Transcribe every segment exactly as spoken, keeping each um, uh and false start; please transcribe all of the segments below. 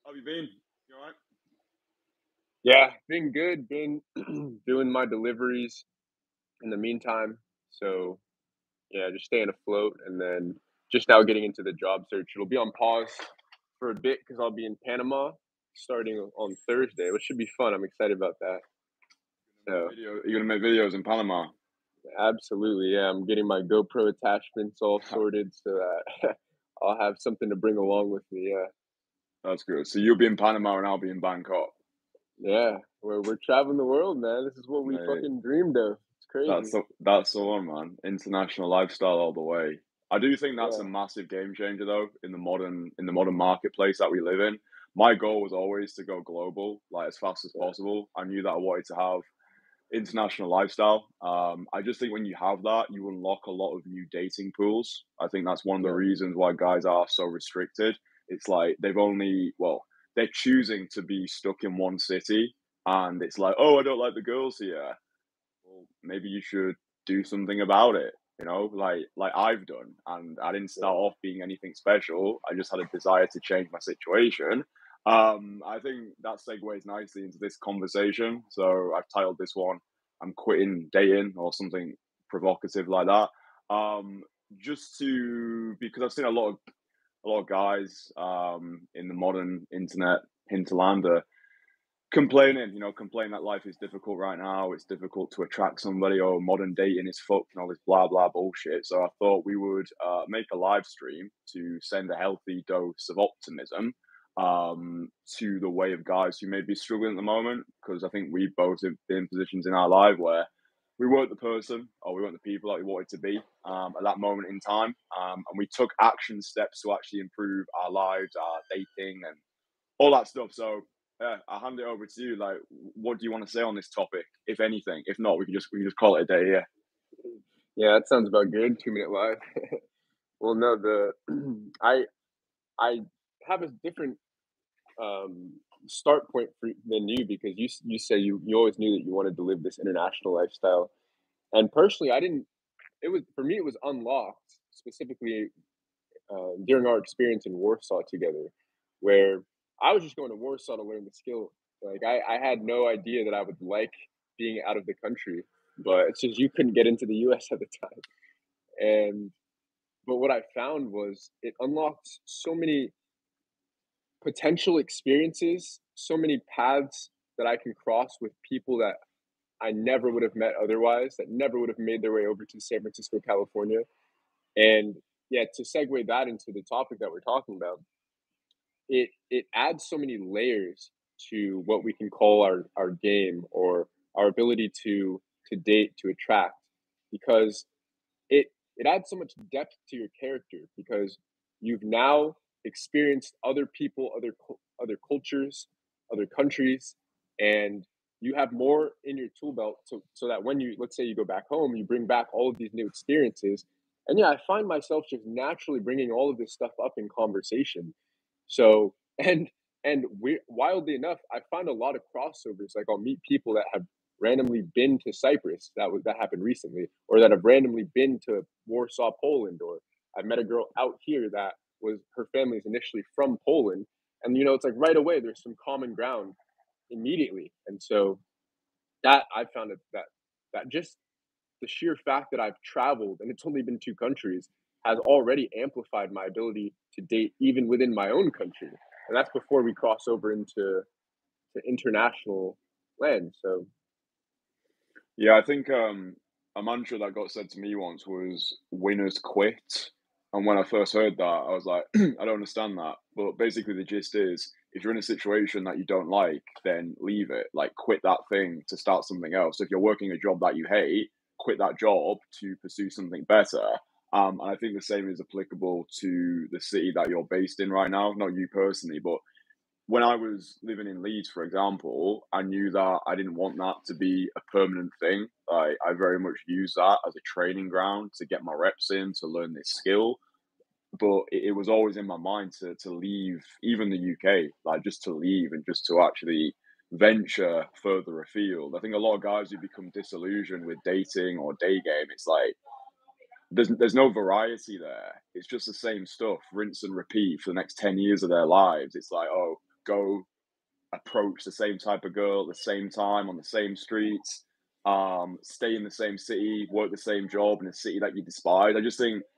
How have you been? You all right? Yeah, been good. Been doing my deliveries in the meantime. So yeah, just staying afloat, and then just now getting into the job search. It'll be on pause for a bit because I'll be in Panama starting on Thursday, which should be fun. I'm excited about that. Make So video. You're gonna make videos in Panama. absolutely, yeah. I'm getting my GoPro attachments all sorted so that I'll have something to bring along with me. Yeah, That's good. So you'll be in Panama and I'll be in Bangkok. yeah. We're we're traveling the world, man. This is what we Mate, fucking dreamed of. It's that's crazy. the that's the one, man. International lifestyle all the way. I do think that's a Yeah, massive game changer though in the modern in the modern marketplace that we live in. My goal was always to go global, like as fast as yeah, possible. I knew that I wanted to have international lifestyle. Um, I just think when you have that, you unlock a lot of new dating pools. I think that's one of the yeah. reasons why guys are so restricted. It's like they've only, well, they're choosing to be stuck in one city, and it's like, oh, I don't like the girls here. Well, maybe you should do something about it. You know, like like I've done, and I didn't start Yeah. off being anything special. I just had a desire to change my situation. Um, I think that segues nicely into this conversation. So I've titled this one "I'm quitting dating" or something provocative like that. Um, just to because I've seen a lot of a lot of guys um, in the modern internet hinterland are complaining, you know, complaining that life is difficult right now. It's difficult to attract somebody, or modern dating is fucked and all this blah blah bullshit. So I thought we would uh, make a live stream to send a healthy dose of optimism um, to the way of guys who may be struggling at the moment. Because I think we both have been in positions in our life where we weren't the person or we weren't the people that we wanted to be um, at that moment in time, um, and we took action steps to actually improve our lives, our dating, and all that stuff. So yeah, I'll hand it over to you. Like, what do you want to say on this topic, if anything? If not, we can just we can just call it a day. Yeah. Yeah, that sounds about good. Two minute live. Well, no, the I I have a different um, start point for, than you because you s- you say you you always knew that you wanted to live this international lifestyle, and personally, I didn't. It was for me, it was unlocked specifically uh, during our experience in Warsaw together, where I was just going to Warsaw to learn the skill. Like I, I had no idea that I would like being out of the country, but it's just you couldn't get into the U S at the time, and but what I found was it unlocked so many potential experiences, so many paths that I can cross with people that I never would have met otherwise, that never would have made their way over to San Francisco, California. And yeah, to segue that into the topic that we're talking about, it it adds so many layers to what we can call our our game or our ability to to date, to attract, because it it adds so much depth to your character because you've now experienced other people, other cul- other cultures, other countries, and you have more in your tool belt so, so that when you, let's say you go back home, you bring back all of these new experiences. And yeah, I find myself just naturally bringing all of this stuff up in conversation. So and and we wildly enough, I find a lot of crossovers. Like I'll meet people that have randomly been to Cyprus. That was that happened recently, or that have randomly been to Warsaw, Poland. Or I met a girl out here that was her family's initially from Poland, and you know it's like right away there's some common ground immediately. And so that I found it that that just the sheer fact that I've traveled and it's only been two countries has already amplified my ability to date even within my own country. And that's before we cross over into to international land. So Yeah, I think um, a mantra that got said to me once was "winners quit," and when I first heard that, I was like, I don't understand that. But basically, the gist is, if you're in a situation that you don't like, then leave it. Like, quit that thing to start something else. If you're working a job that you hate, quit that job to pursue something better. Um, and I think the same is applicable to the city that you're based in right now. Not you personally, but when I was living in Leeds, for example, I knew that I didn't want that to be a permanent thing. I, I very much use that as a training ground to get my reps in, to learn this skill. But it, it was always in my mind to to leave, even the U K, like just to leave and just to actually venture further afield. I think a lot of guys who become disillusioned with dating or day game, it's like there's there's no variety there. It's just the same stuff, rinse and repeat for the next ten years of their lives. It's like, oh, go approach the same type of girl at the same time on the same streets, um, stay in the same city, work the same job in a city that you despise. I just think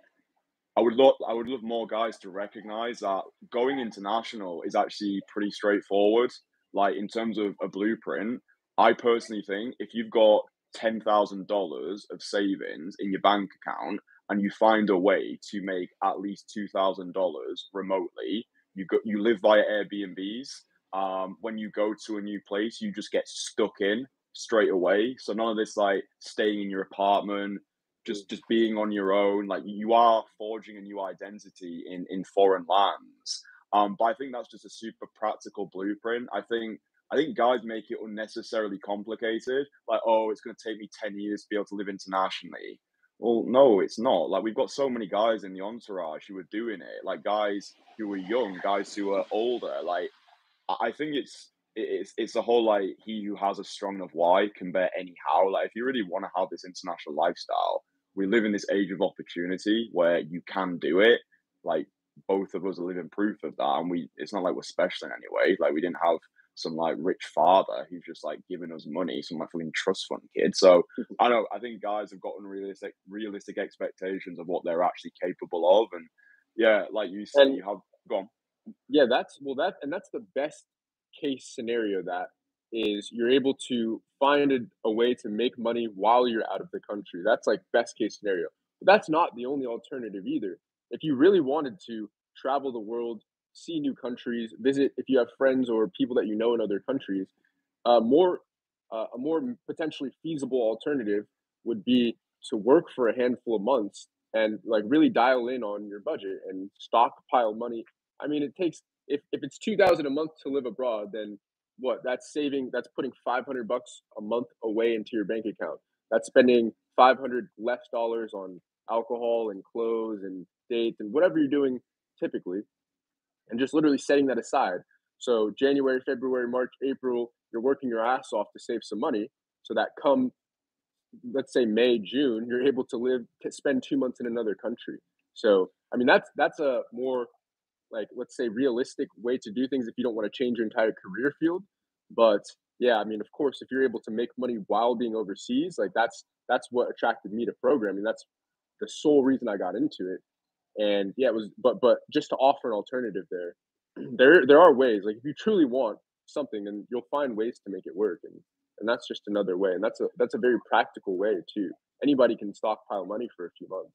I would love I would love more guys to recognize that going international is actually pretty straightforward. Like in terms of a blueprint, I personally think if you've got ten thousand dollars of savings in your bank account and you find a way to make at least two thousand dollars remotely, you go you live via Airbnbs. Um, when you go to a new place, you just get stuck in straight away. So none of this like staying in your apartment, just just being on your own. Like you are forging a new identity in in foreign lands. Um, but I think that's just a super practical blueprint. I think I think guys make it unnecessarily complicated. Like, oh, it's going to take me ten years to be able to live internationally. Well, no, it's not. Like we've got so many guys in the entourage who are doing it. Like guys who are young, guys who are older. Like I I think it's it's it's a whole like he who has a strong enough why can bear any how. Like if you really want to have this international lifestyle, we live in this age of opportunity where you can do it. Like both of us are living proof of that, and we it's not like we're special in any way. Like we didn't have some like rich father who's just like giving us money, some like fucking trust fund kid. So I know I think guys have got unrealistic realistic expectations of what they're actually capable of, and yeah, like you say, And you have gone. yeah, that's well that and that's the best case scenario that is you're able to find a, a way to make money while you're out of the country. That's like best case scenario. But that's not the only alternative either. If you really wanted to travel the world, see new countries, visit if you have friends or people that you know in other countries, uh, more uh, a more potentially feasible alternative would be to work for a handful of months and like really dial in on your budget and stockpile money. I mean, it takes if if it's two thousand a month to live abroad, then what? That's saving. That's putting five hundred bucks a month away into your bank account. That's spending five hundred less dollars on alcohol and clothes and dates and whatever you're doing typically, and just literally setting that aside. So January, February, March, April, you're working your ass off to save some money, so that come let's say May, June, you're able to live to spend two months in another country. So I mean, that's that's a more like let's say realistic way to do things if you don't want to change your entire career field. But yeah, I mean, of course, if you're able to make money while being overseas, like that's that's what attracted me to programming. That's the sole reason I got into it. And yeah, it was but but just to offer an alternative there, there there are ways. Like if you truly want something, and you'll find ways to make it work. And and that's just another way. And that's a that's a very practical way too. Anybody can stockpile money for a few months.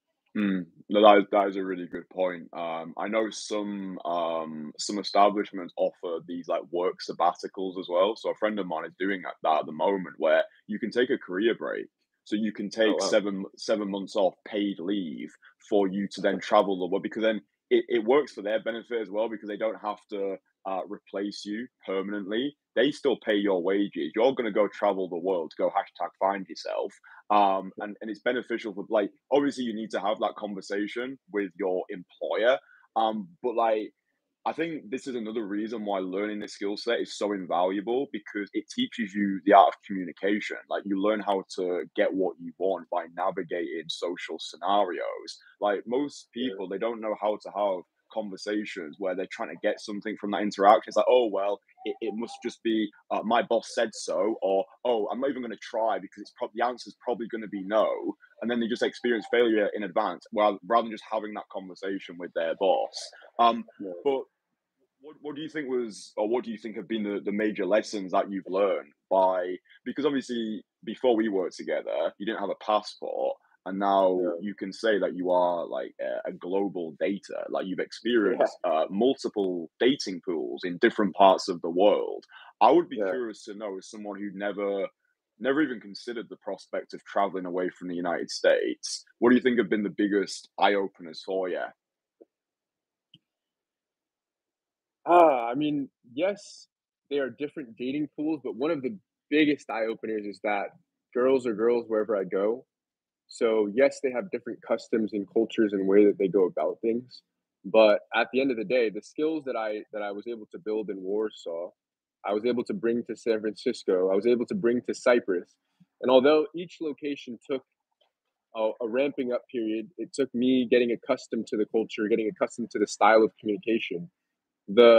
Mm, no, that is that is a really good point. Um, I know some um some establishments offer these like work sabbaticals as well. So a friend of mine is doing that, that at the moment, where you can take a career break. So you can Oh take wow. seven seven months off paid leave for you to then travel the world because then it, it works for their benefit as well because they don't have to uh, replace you permanently. They still pay your wages. You're going to go travel the world to go hashtag find yourself um and and it's beneficial for like obviously you need to have that conversation with your employer um but like I think this is another reason why learning this skill set is so invaluable because it teaches you the art of communication. Like you learn how to get what you want by navigating social scenarios. Like most Yeah. people, they don't know how to have conversations where they're trying to get something from that interaction. It's like, oh well, it, it must just be uh, my boss said so, or oh, I'm not even going to try because it's probably the answer is probably going to be no, and then they just experience failure in advance, rather rather than just having that conversation with their boss. Um, Yeah. but what, what do you think was, or what do you think have been the, the major lessons that you've learned by, because obviously before we worked together, you didn't have a passport, and now Yeah. you can say that you are like a, a global dater, like you've Yeah. experienced uh, multiple dating pools in different parts of the world. I would be Yeah. curious to know, as someone who never, never even considered the prospect of traveling away from the United States, what do you think have been the biggest eye openers for you? Ah, I mean, yes, they are different dating pools, but one of the biggest eye openers is that girls are girls wherever I go. So yes, they have different customs and cultures and way that they go about things. But at the end of the day, the skills that I that I was able to build in Warsaw, I was able to bring to San Francisco, I was able to bring to Cyprus. And although each location took a, a ramping up period, it took me getting accustomed to the culture, getting accustomed to the style of communication. The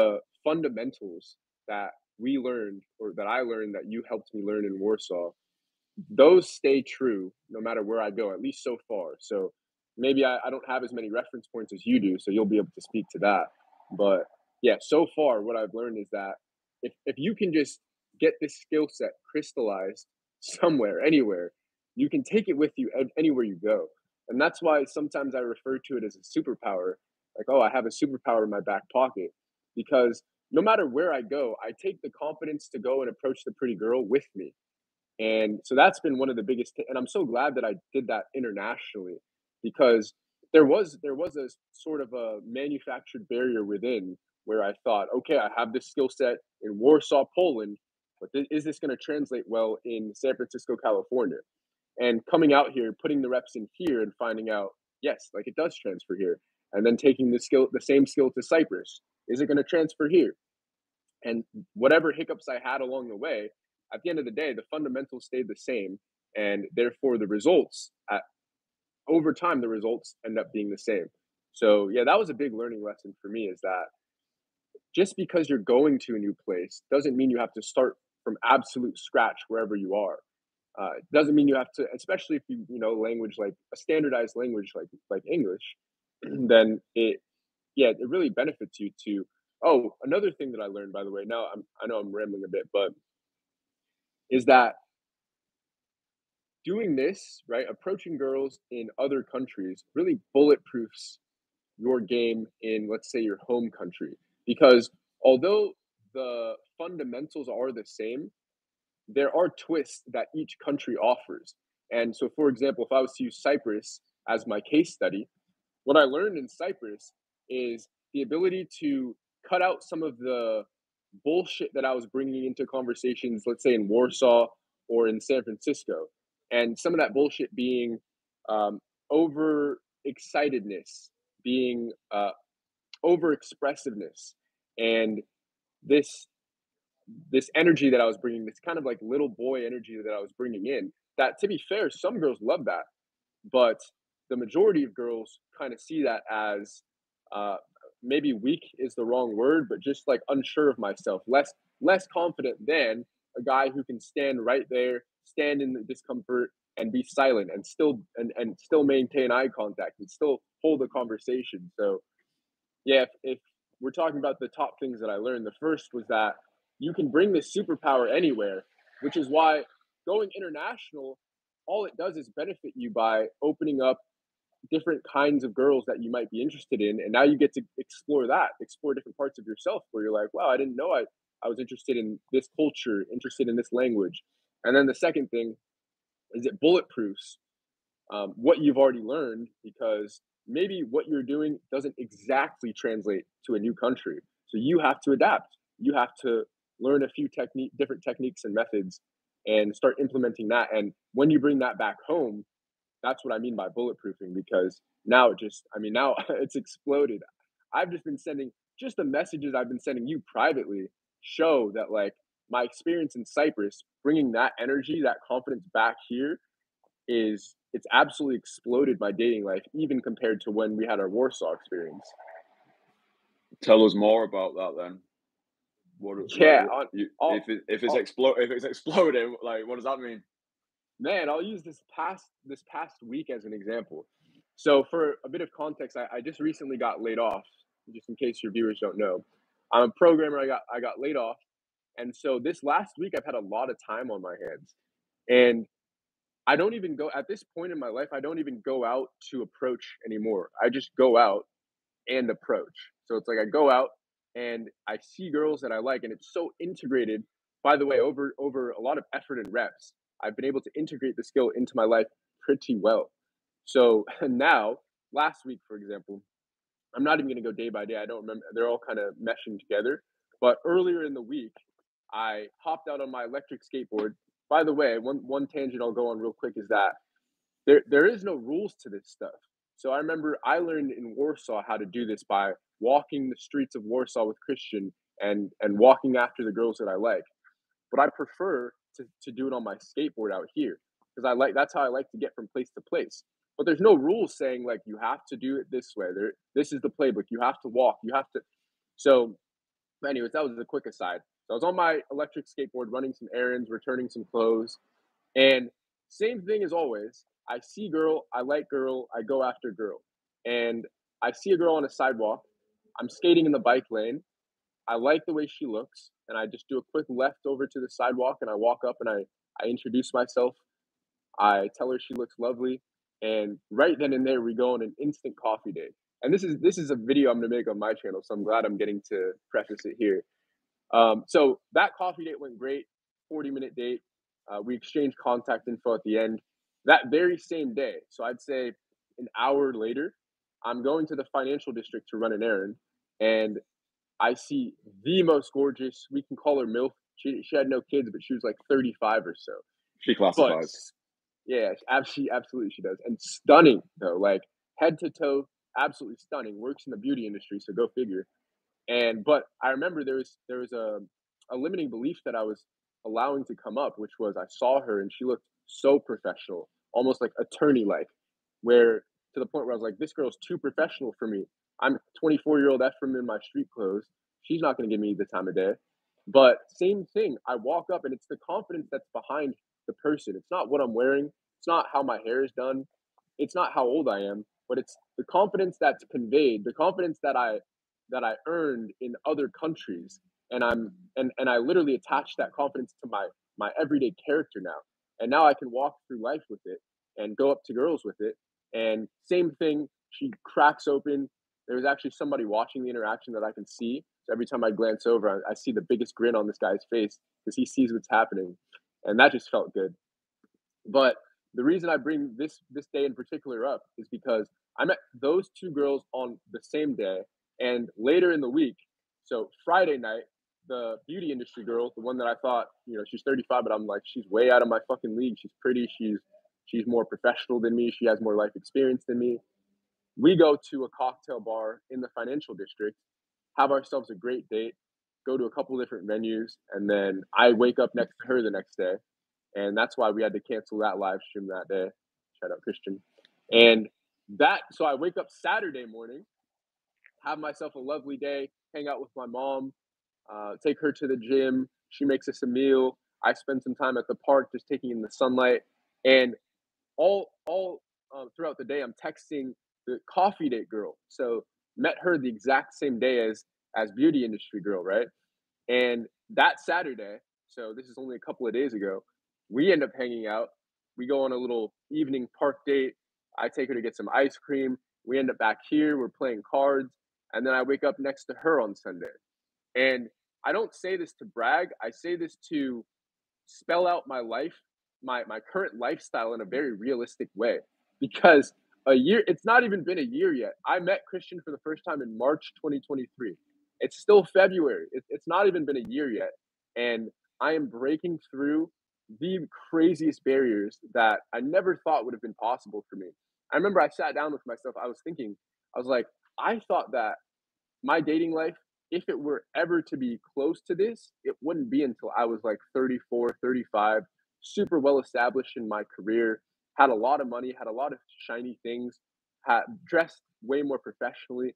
fundamentals that we learned or that I learned that you helped me learn in Warsaw, those stay true no matter where I go, at least so far. So maybe I, I don't have as many reference points as you do, so you'll be able to speak to that. But yeah, so far what I've learned is that if if you can just get this skill set crystallized somewhere, anywhere, you can take it with you an- anywhere you go. And that's why sometimes I refer to it as a superpower. Like, oh, I have a superpower in my back pocket because no matter where I go, I take the confidence to go and approach the pretty girl with me. And so that's been one of the biggest t and I'm so glad that I did that internationally because there was there was a sort of a manufactured barrier within where I thought, "Okay, I have this skill set in Warsaw, Poland, but th is this gonna translate well in San Francisco, California?" And coming out here, putting the reps in here and finding out, yes, like it does transfer here. And then taking the skill the same skill to Cyprus. Is it gonna transfer here? And whatever hiccups I had along the way, at the end of the day, the fundamentals stayed the same, and therefore the results at, over time the results end up being the same. So yeah, that was a big learning lesson for me is that just because you're going to a new place doesn't mean you have to start from absolute scratch wherever you are. Uh, it doesn't mean you have to, especially if you you know language like a standardized language like like English, then it yeah it really benefits you to. Oh, another thing that I learned, by the way, now I'm, I know I'm rambling a bit, but is that doing this, right, approaching girls in other countries really bulletproofs your game in, let's say, your home country. Because although the fundamentals are the same, there are twists that each country offers. And so, for example, if I was to use Cyprus as my case study, what I learned in Cyprus is the ability to cut out some of the bullshit that I was bringing into conversations, let's say in Warsaw or in San Francisco. And some of that bullshit being um, over excitedness, being uh, over expressiveness, and this this energy that I was bringing, this kind of like little boy energy that I was bringing in. That, to be fair, some girls love that, but the majority of girls kind of see that as uh, maybe weak is the wrong word, but just like unsure of myself, less less confident than a guy who can stand right there, stand in the discomfort and be silent and still and, and still maintain eye contact and still hold a conversation. So yeah, if, if we're talking about the top things that I learned, the first was that you can bring this superpower anywhere, which is why going international, all it does is benefit you by opening up different kinds of girls that you might be interested in. And now you get to explore that, explore different parts of yourself where you're like, wow, I didn't know I, I was interested in this culture, interested in this language. And then the second thing is it bulletproofs um, what you've already learned because maybe what you're doing doesn't exactly translate to a new country. So you have to adapt. You have to learn a few technique, different techniques and methods, and start implementing that. And when you bring that back home, that's what I mean by bulletproofing. Because now it just, I mean, now it's exploded. I've just been sending just the messages I've been sending you privately show that like my experience in Cyprus, bringing that energy, that confidence back here is it's absolutely exploded my dating life, even compared to when we had our Warsaw experience. Tell us more about that then. What like Yeah, what on you all, if it, if it's all explode if it's exploding, like what does that mean? man, I'll use this past this past week as an example. So for a bit of context, I, I just recently got laid off, just in case your viewers don't know. I'm a programmer, I got I got laid off. And so this last week I've had a lot of time on my hands. And I don't even go at this point in my life, I don't even go out to approach anymore. I just go out and approach. So it's like I go out and I see girls that I like, and it's so integrated. By the way, over over a lot of effort and reps, I've been able to integrate the skill into my life pretty well. So now, last week, for example, I'm not even going to go day by day. I don't remember; they're all kind of meshing together. But earlier in the week, I hopped out on my electric skateboard. By the way, one one tangent I'll go on real quick is that there there is no rules to this stuff. So I remember I learned in Warsaw how to do this by walking the streets of Warsaw with Christian and and walking after the girls that I like. But I prefer to, to do it on my skateboard out here because I like that's how I like to get from place to place. But there's no rules saying like you have to do it this way. There this is the playbook. You have to walk. You have to so But anyways, that was a quick aside. So I was on my electric skateboard running some errands, returning some clothes, and same thing as always. I see girl, I like girl, I go after girl. And I see a girl on a sidewalk. I'm skating in the bike lane. I like the way she looks, and I just do a quick left over to the sidewalk and I walk up and I I introduce myself. I tell her she looks lovely, and right then and there we go on an instant coffee date. And this is this is a video I'm gonna make on my channel, so I'm glad I'm getting to preface it here. Um, so that coffee date went great, forty minute date. Uh, we exchanged contact info at the end. That very same day, so I'd say an hour later, I'm going to the financial district to run an errand, and I see the most gorgeous. We can call her MILF. She she had no kids, but she was like thirty-five or so. She But classifies. yeah, absolutely, absolutely, she does, and stunning though, like head to toe, absolutely stunning. Works in the beauty industry, so go figure. And but I remember there was there was a a limiting belief that I was allowing to come up, which was I saw her and she looked so professional, almost like attorney like, where to the point where I was like, this girl's too professional for me. I'm twenty-four year old Ephraim in my street clothes. She's not going to give me the time of day. But same thing, I walk up and it's the confidence that's behind the person. It's not what I'm wearing. It's not how my hair is done. It's not how old I am, but it's the confidence that's conveyed, the confidence that I that I earned in other countries, and I'm and and I literally attached that confidence to my my everyday character now, and now I can walk through life with it and go up to girls with it. And same thing, she cracks open. There was actually somebody watching the interaction that I can see. So every time I glance over, I, I see the biggest grin on this guy's face because he sees what's happening, and that just felt good. But the reason I bring this this day in particular up is because I met those two girls on the same day, and later in the week. So Friday night, the beauty industry girl, the one that I thought, you know, she's thirty-five, but I'm like, she's way out of my fucking league. She's pretty. She's she's more professional than me. She has more life experience than me. We go to a cocktail bar in the financial district, have ourselves a great date, go to a couple different venues, and then I wake up next to her the next day, and that's why we had to cancel that live stream that day. Shout out Christian. And that so I wake up Saturday morning, have myself a lovely day, hang out with my mom, uh, take her to the gym. She makes us a meal. I spend some time at the park just taking in the sunlight. And all all um, throughout the day, I'm texting the coffee date girl. So met her the exact same day as as beauty industry girl, right? And that Saturday, so this is only a couple of days ago, we end up hanging out. We go on a little evening park date. I take her to get some ice cream. We end up back here. We're playing cards. And then I wake up next to her on Sunday. And I don't say this to brag. I say this to spell out my life, my my current lifestyle in a very realistic way. Because a year, it's not even been a year yet. I met Christian for the first time in March twenty twenty-three. It's still February. It, it's not even been a year yet. And I am breaking through the craziest barriers that I never thought would have been possible for me. I remember I sat down with myself. I was thinking, I was like, I thought that my dating life, if it were ever to be close to this, it wouldn't be until I was like thirty-four, thirty-five, super well established in my career, had a lot of money, had a lot of shiny things, had dressed way more professionally.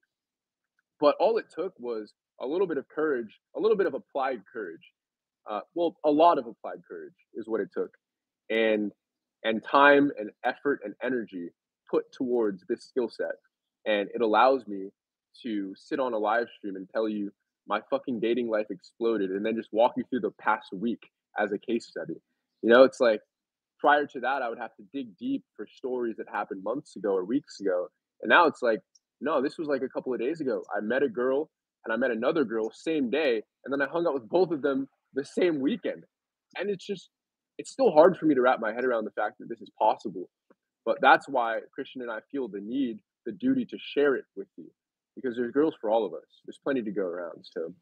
But all it took was a little bit of courage, a little bit of applied courage. Uh, well, a lot of applied courage is what it took, and and time and effort and energy put towards this skill set, and it allows me to sit on a live stream and tell you my fucking dating life exploded, and then just walk you through the past week as a case study. You know, it's like prior to that, I would have to dig deep for stories that happened months ago or weeks ago, and now it's like, no, this was like a couple of days ago. I met a girl and I met another girl same day, and then I hung out with both of them the same weekend. And it's just, it's still hard for me to wrap my head around the fact that this is possible. But that's why Christian and I feel the need, the duty to share it with you, because there's girls for all of us. There's plenty to go around. So,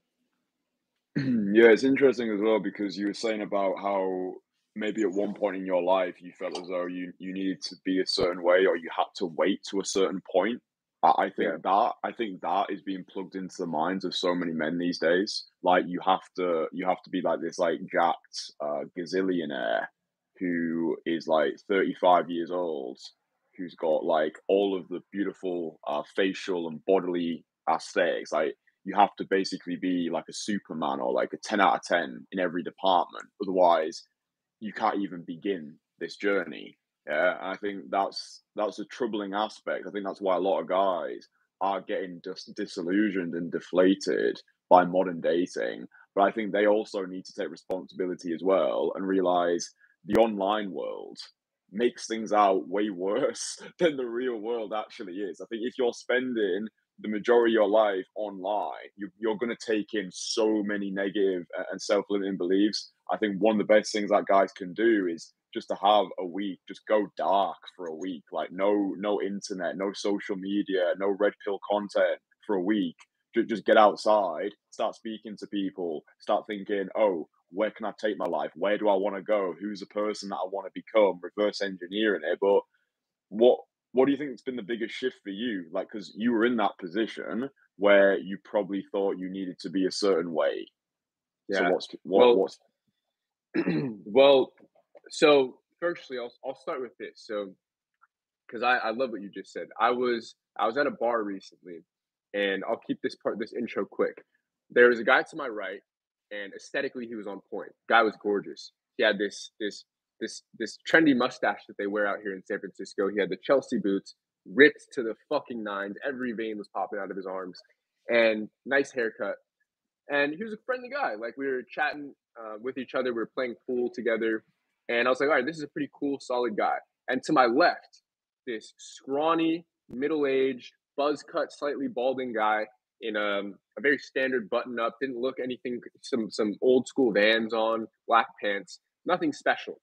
Yeah, it's interesting as well because you were saying about how maybe at one point in your life you felt as though you you needed to be a certain way or you had to wait to a certain point. I, I yeah, think that I think that is being plugged into the minds of so many men these days. Like you have to you have to be like this like jacked uh, gazillionaire who is like thirty-five years old, who's got like all of the beautiful uh, facial and bodily aesthetics. Like you have to basically be like a Superman or like a ten out of ten in every department. Otherwise, you can't even begin this journey. Yeah, and I think that's that's a troubling aspect. I think that's why a lot of guys are getting dis- disillusioned and deflated by modern dating. But I think they also need to take responsibility as well and realize the online world makes things out way worse than the real world actually is. I think if you're spending the majority of your life online, you, you're going to take in so many negative uh, and self-limiting beliefs. I think one of the best things that guys can do is just to have a week, just go dark for a week, like no no internet, no social media, no red pill content for a week. Ju- Just get outside, start speaking to people, start thinking, oh, where can I take my life? Where do I want to go? Who's the person that I want to become? Reverse engineering it. But what what do you think has been the biggest shift for you? Like, because you were in that position where you probably thought you needed to be a certain way. So Yeah. what's what Well, what's well, so firstly, I'll I'll start with this. So, because I I love what you just said. I was I was at a bar recently, and I'll keep this part this intro quick. There was a guy to my right, and aesthetically he was on point. Guy was gorgeous. He had this this this this trendy mustache that they wear out here in San Francisco. He had the Chelsea boots, ripped to the fucking nines. Every vein was popping out of his arms, and nice haircut. And he was a friendly guy. Like we were chatting uh, with each other. We were playing pool together, and I was like, all right, this is a pretty cool, solid guy. And to my left, this scrawny, middle-aged, buzz cut, slightly balding guy in um, a very standard button up. Didn't look anything. Some some old school Vans on, black pants. Nothing special.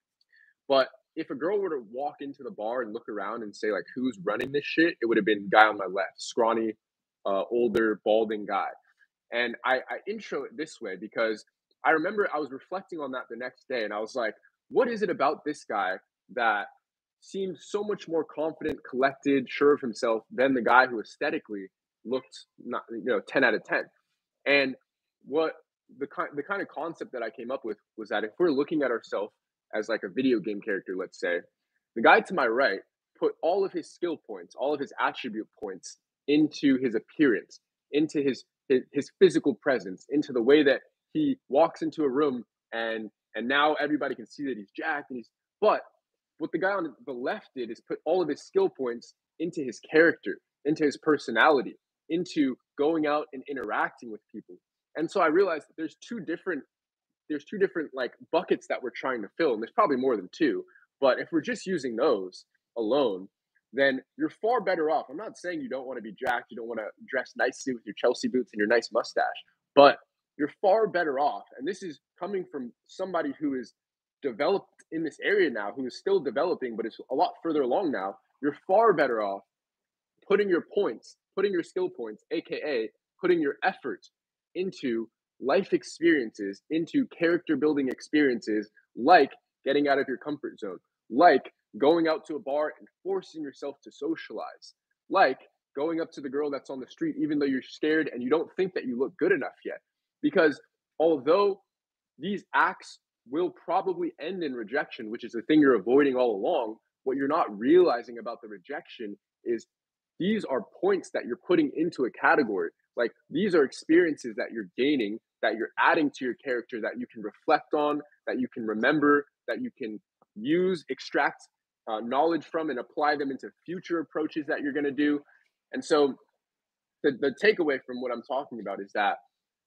But if a girl were to walk into the bar and look around and say like, who's running this shit, it would have been guy on my left, scrawny, uh, older, balding guy. And I, I intro it this way because I remember I was reflecting on that the next day, and I was like, what is it about this guy that seemed so much more confident, collected, sure of himself than the guy who aesthetically looked not, you know, ten out of ten? And what the kind the kind of concept that I came up with was that if we're looking at ourselves as like a video game character, let's say, the guy to my right put all of his skill points, all of his attribute points into his appearance, into his his, his physical presence, into the way that he walks into a room and and now everybody can see that he's jacked and he's but what the guy on the left did is put all of his skill points into his character, into his personality, into going out and interacting with people. And so I realized that there's two different there's two different like buckets that we're trying to fill, and there's probably more than two. But if we're just using those alone, then you're far better off. I'm not saying you don't want to be jacked, you don't want to dress nicely with your Chelsea boots and your nice mustache, but you're far better off. And this is coming from somebody who is developed in this area now, who is still developing, but is a lot further along now. You're far better off putting your points, putting your skill points, aka putting your efforts into life experiences, into character building experiences like getting out of your comfort zone, like going out to a bar and forcing yourself to socialize, like going up to the girl that's on the street, even though you're scared and you don't think that you look good enough yet. Because although these acts will probably end in rejection, which is the thing you're avoiding all along, what you're not realizing about the rejection is these are points that you're putting into a category. Like these are experiences that you're gaining, that you're adding to your character, that you can reflect on, that you can remember, that you can use, extract uh, knowledge from, and apply them into future approaches that you're going to do. And so the, the takeaway from what I'm talking about is that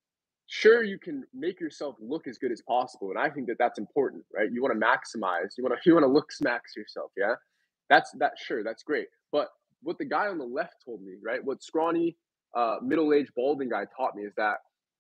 sure, you can make yourself look as good as possible, and I think that that's important, right? You want to maximize, you want to you want to look smacks yourself, yeah. That's that sure, that's great. But what the guy on the left told me, right? What scrawny, uh, middle-aged, balding guy taught me is that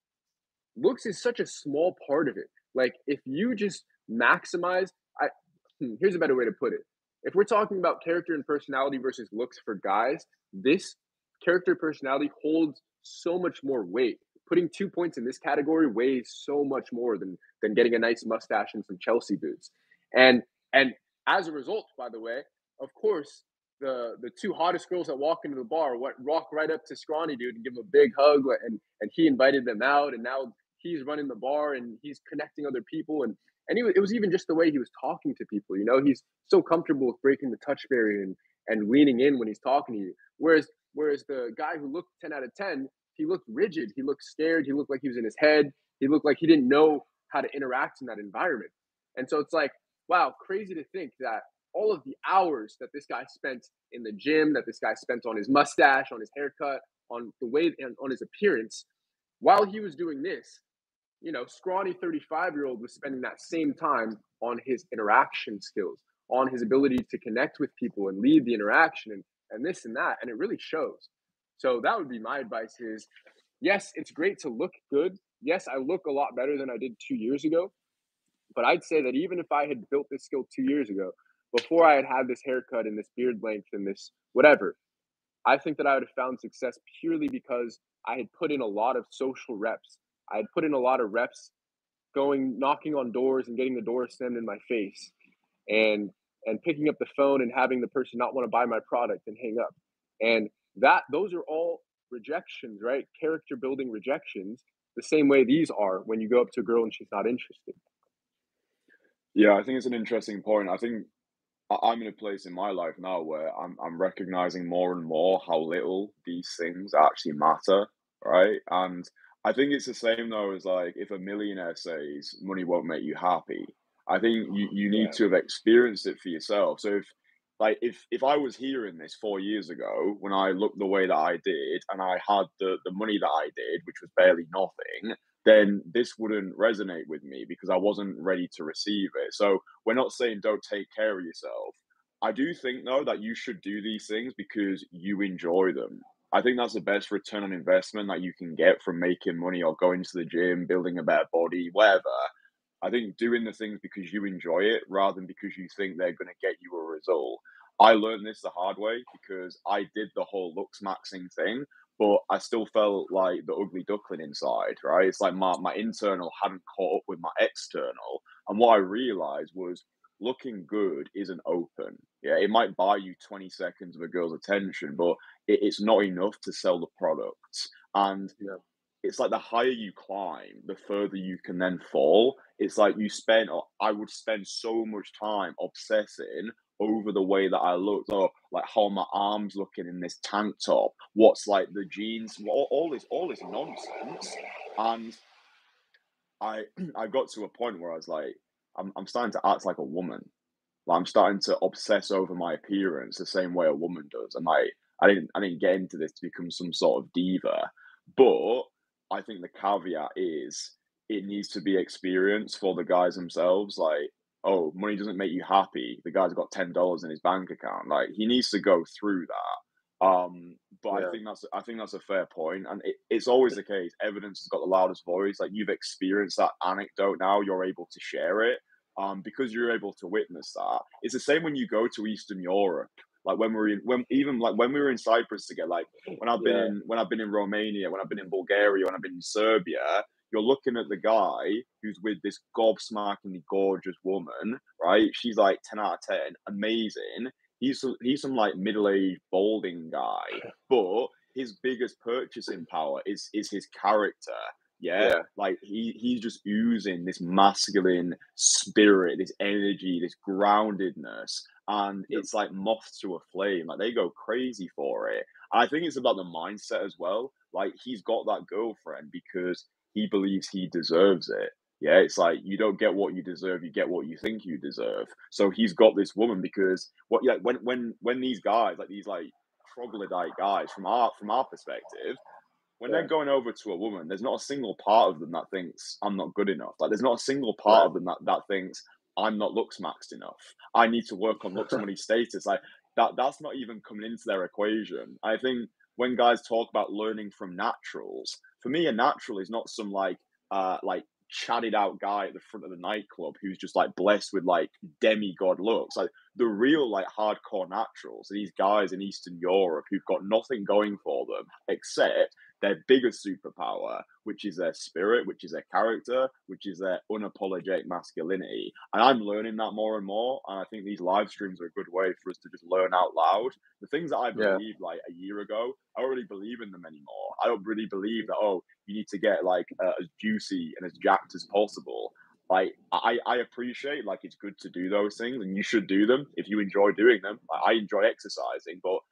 looks is such a small part of it. Like if you just maximize, I hmm, here's a better way to put it. If we're talking about character and personality versus looks for guys, this character personality holds so much more weight. Putting two points in this category weighs so much more than than getting a nice mustache and some Chelsea boots. And and as a result, by the way, of course, the the two hottest girls that walk into the bar what walk right up to Scrawny dude and give him a big hug, and and he invited them out, and now he's running the bar and he's connecting other people, and and he, it was even just the way he was talking to people. You know, he's so comfortable with breaking the touch barrier and and leaning in when he's talking to you. Whereas whereas the guy who looked ten out of ten, he looked rigid. He looked scared. He looked like he was in his head. He looked like he didn't know how to interact in that environment. And so it's like, wow, crazy to think that all of the hours that this guy spent in the gym, that this guy spent on his mustache, on his haircut, on the way, and on his appearance, while he was doing this, you know, scrawny thirty-five year old was spending that same time on his interaction skills, on his ability to connect with people and lead the interaction and, and this and that. And it really shows. So that would be my advice is, yes, it's great to look good. Yes, I look a lot better than I did two years ago. But I'd say that even if I had built this skill two years ago, before I had had this haircut and this beard length and this whatever, I think that I would have found success purely because I had put in a lot of social reps. I had put in a lot of reps going, knocking on doors and getting the door slammed in my face, and and picking up the phone and having the person not want to buy my product and hang up. And that those are all rejections, right? Character building rejections, the same way these are when you go up to a girl and she's not interested. Yeah, I think it's an interesting point. I think I- I'm in a place in my life now where I'm I'm recognizing more and more how little these things actually matter, right? And I think it's the same though as like if a millionaire says money won't make you happy. I think you, you need Yeah. to have experienced it for yourself. So if like if if I was hearing this four years ago when I looked the way that I did and I had the the money that I did, which was barely nothing, then this wouldn't resonate with me because I wasn't ready to receive it. So we're not saying don't take care of yourself. I do think though that you should do these things because you enjoy them. I think that's the best return on investment that you can get from making money or going to the gym, building a better body, whatever. I think doing the things because you enjoy it rather than because you think they're going to get you a result. I learned this the hard way because I did the whole looks maxing thing, but I still felt like the ugly duckling inside, right? It's like my, my internal hadn't caught up with my external. And what I realized was looking good isn't open. Yeah, it might buy you twenty seconds of a girl's attention, but it, it's not enough to sell the products. And Yeah. it's like the higher you climb, the further you can then fall. It's like you spend, or I would spend so much time obsessing over the way that I looked, or like how are my arms looking in this tank top, what's like the jeans, all, all this, all this nonsense. And I, I got to a point where I was like, I'm, I'm starting to act like a woman. Like I'm starting to obsess over my appearance the same way a woman does. And like I didn't I didn't get into this to become some sort of diva. But I think the caveat is it needs to be experience for the guys themselves. Like, oh, money doesn't make you happy. The guy's got ten dollars in his bank account. Like he needs to go through that. Um, but I Yeah. think that's I think that's a fair point, and it, it's always the case. Evidence has got the loudest voice. Like you've experienced that anecdote now, you're able to share it um, because you're able to witness that. It's the same when you go to Eastern Europe. Like when we're in, when even like when we were in Cyprus together. Like when I've been Yeah. in, when I've been in Romania, when I've been in Bulgaria, when I've been in Serbia. You're looking at the guy who's with this gobsmackingly gorgeous woman, right? She's like ten out of ten, amazing. He's some, he's some like middle-aged balding guy, but his biggest purchasing power is is his character. Yeah, Yeah. like he he's just oozing this masculine spirit, this energy, this groundedness, and Yep. it's like moths to a flame. Like they go crazy for it. And I think it's about the mindset as well. Like he's got that girlfriend because he believes he deserves it. Yeah, it's like you don't get what you deserve, you get what you think you deserve. So he's got this woman because what yeah, when when when these guys, like these like troglodyte guys from our from our perspective, when they're Yeah. going over to a woman, there's not a single part of them that thinks I'm not good enough. Like there's not a single part Right. of them that, that thinks I'm not looks maxed enough. I need to work on looks money status. Like that that's not even coming into their equation. I think when guys talk about learning from naturals, for me a natural is not some like uh like chatted out guy at the front of the nightclub who's just like blessed with like demigod looks. Like the real like hardcore naturals are these guys in Eastern Europe who've got nothing going for them except their biggest superpower, which is their spirit, which is their character, which is their unapologetic masculinity. And I'm learning that more and more. And I think these live streams are a good way for us to just learn out loud. The things that I Yeah. believed like a year ago, I don't really believe in them anymore. I don't really believe that, oh, you need to get like uh, as juicy and as jacked as possible. Like I, I appreciate like it's good to do those things and you should do them if you enjoy doing them. Like, I enjoy exercising, but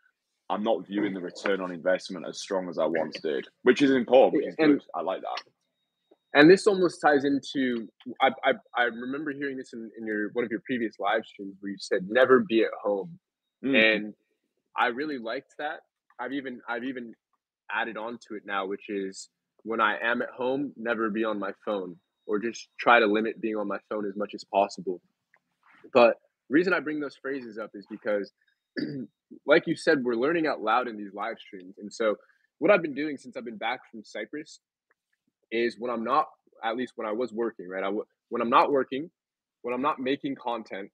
I'm not viewing the return on investment as strong as I once did, which is important, which is And good. I like that. and this almost ties into I I, I remember hearing this in, in your one of your previous live streams where you said never be at home. Mm. And I really liked that. I've even I've even added on to it now, which is when I am at home, never be on my phone or just try to limit being on my phone as much as possible. But the reason I bring those phrases up is because, like you said, we're learning out loud in these live streams. And so, what I've been doing since I've been back from Cyprus is when I'm not, at least when I was working, right? I w- when I'm not working, when I'm not making content,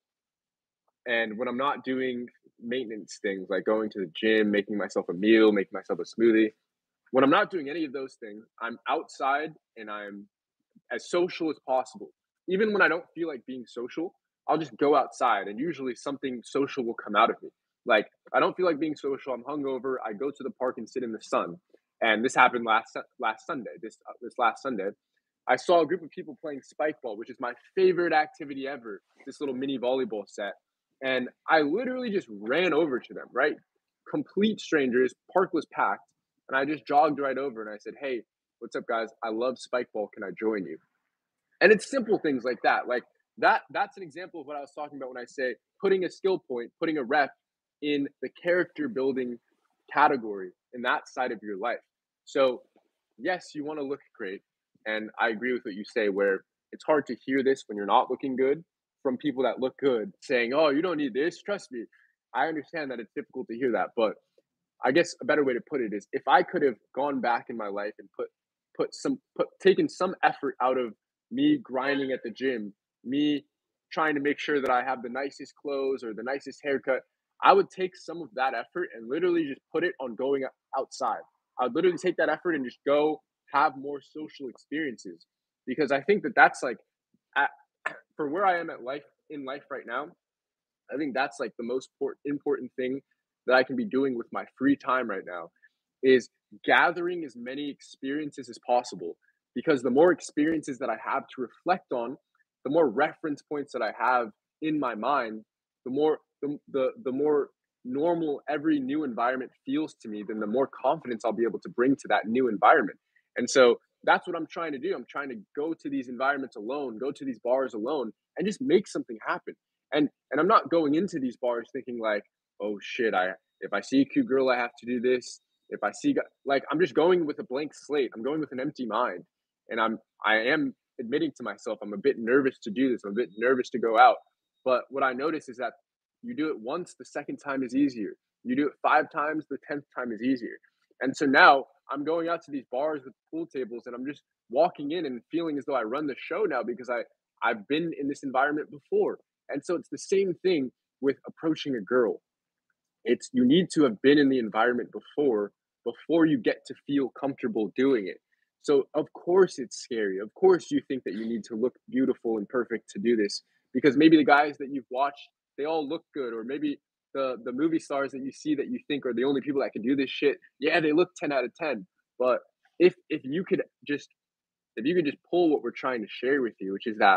and when I'm not doing maintenance things like going to the gym, making myself a meal, making myself a smoothie, when I'm not doing any of those things, I'm outside and I'm as social as possible. Even when I don't feel like being social, I'll just go outside and usually something social will come out of me. Like I don't feel like being social, I'm hungover, I go to the park and sit in the sun. And this happened last last Sunday. This uh, this last Sunday, I saw a group of people playing spike ball, which is my favorite activity ever. This little mini volleyball set, and I literally just ran over to them. Right, complete strangers. Park was packed, and I just jogged right over and I said, "Hey, what's up, guys? I love spike ball. Can I join you?" And it's simple things like that. Like that. That's an example of what I was talking about when I say putting a skill point, putting a rep in the character building category in that side of your life. So, yes, you want to look great. And I agree with what you say, where it's hard to hear this when you're not looking good from people that look good saying, "Oh, you don't need this. Trust me." I understand that it's difficult to hear that. But I guess a better way to put it is if I could have gone back in my life and put put some put taken some effort out of me grinding at the gym, me trying to make sure that I have the nicest clothes or the nicest haircut, I would take some of that effort and literally just put it on going outside. I would literally take that effort and just go have more social experiences because I think that that's like at, for where I am at life in life right now, I think that's like the most port- important thing that I can be doing with my free time right now is gathering as many experiences as possible because the more experiences that I have to reflect on, the more reference points that I have in my mind, the more the the, the more normal every new environment feels to me, then the more confidence I'll be able to bring to that new environment. And so that's what I'm trying to do. I'm trying to go to these environments alone, go to these bars alone, and just make something happen. And and I'm not going into these bars thinking like, oh shit, I if I see a cute girl, I have to do this. If I see like I'm just going with a blank slate. I'm going with an empty mind, and I'm I am admitting to myself I'm a bit nervous to do this. I'm a bit nervous to go out. But what I notice is that you do it once, the second time is easier. You do it five times, the tenth time is easier. And so now I'm going out to these bars with pool tables, and I'm just walking in and feeling as though I run the show now because I I've been in this environment before. And so it's the same thing with approaching a girl. It's you need to have been in the environment before before you get to feel comfortable doing it. So of course it's scary. Of course you think that you need to look beautiful and perfect to do this because maybe the guys that you've watched, they all look good or maybe the the movie stars that you see that you think are the only people that can do this shit, yeah, they look ten out of ten. But if if you could just if you could just pull what we're trying to share with you, which is that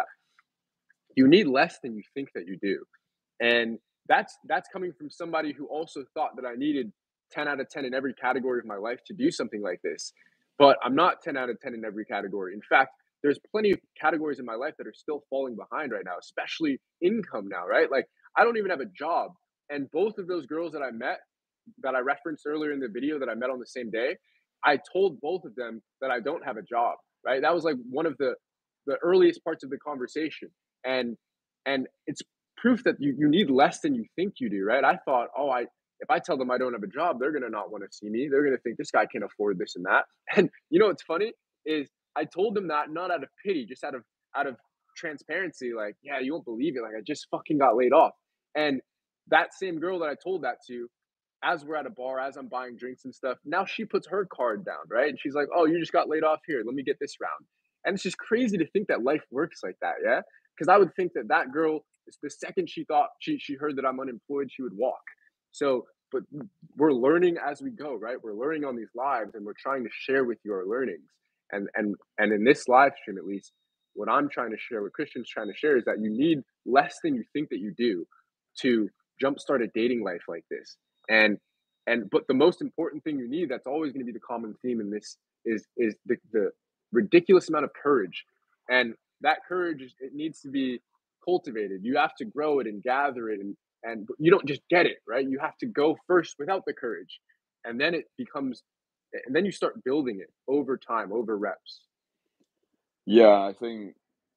you need less than you think that you do. And that's that's coming from somebody who also thought that I needed ten out of ten in every category of my life to do something like this. But I'm not ten out of ten in every category. In fact, there's plenty of categories in my life that are still falling behind right now, especially income now, right? Like I don't even have a job. And both of those girls that I met that I referenced earlier in the video that I met on the same day, I told both of them that I don't have a job, right? That was like one of the the earliest parts of the conversation. And and it's proof that you, you need less than you think you do, right? I thought, oh, I if I tell them I don't have a job, they're gonna not want to see me. They're gonna think this guy can afford this and that. And you know what's funny is I told them that not out of pity, just out of out of transparency, like, yeah, you won't believe it. Like I just fucking got laid off. And that same girl that I told that to, as we're at a bar, as I'm buying drinks and stuff, now she puts her card down, right? And she's like, oh, you just got laid off here. Let me get this round. And it's just crazy to think that life works like that, yeah? Because I would think that that girl, the second she thought she she heard that I'm unemployed, she would walk. So, but we're learning as we go, right? We're learning on these lives, and we're trying to share with you our learnings. And and and in this live stream, at least, what I'm trying to share, what Christian's trying to share, is that you need less than you think that you do to jumpstart a dating life like this. And And but the most important thing you need, that's always going to be the common theme in this, is is the, the ridiculous amount of courage. And that courage is, it needs to be cultivated. You have to grow it and gather it, and and you don't just get it, right? You have to go first without the courage, and then it becomes, and then you start building it over time, over reps. Yeah, I think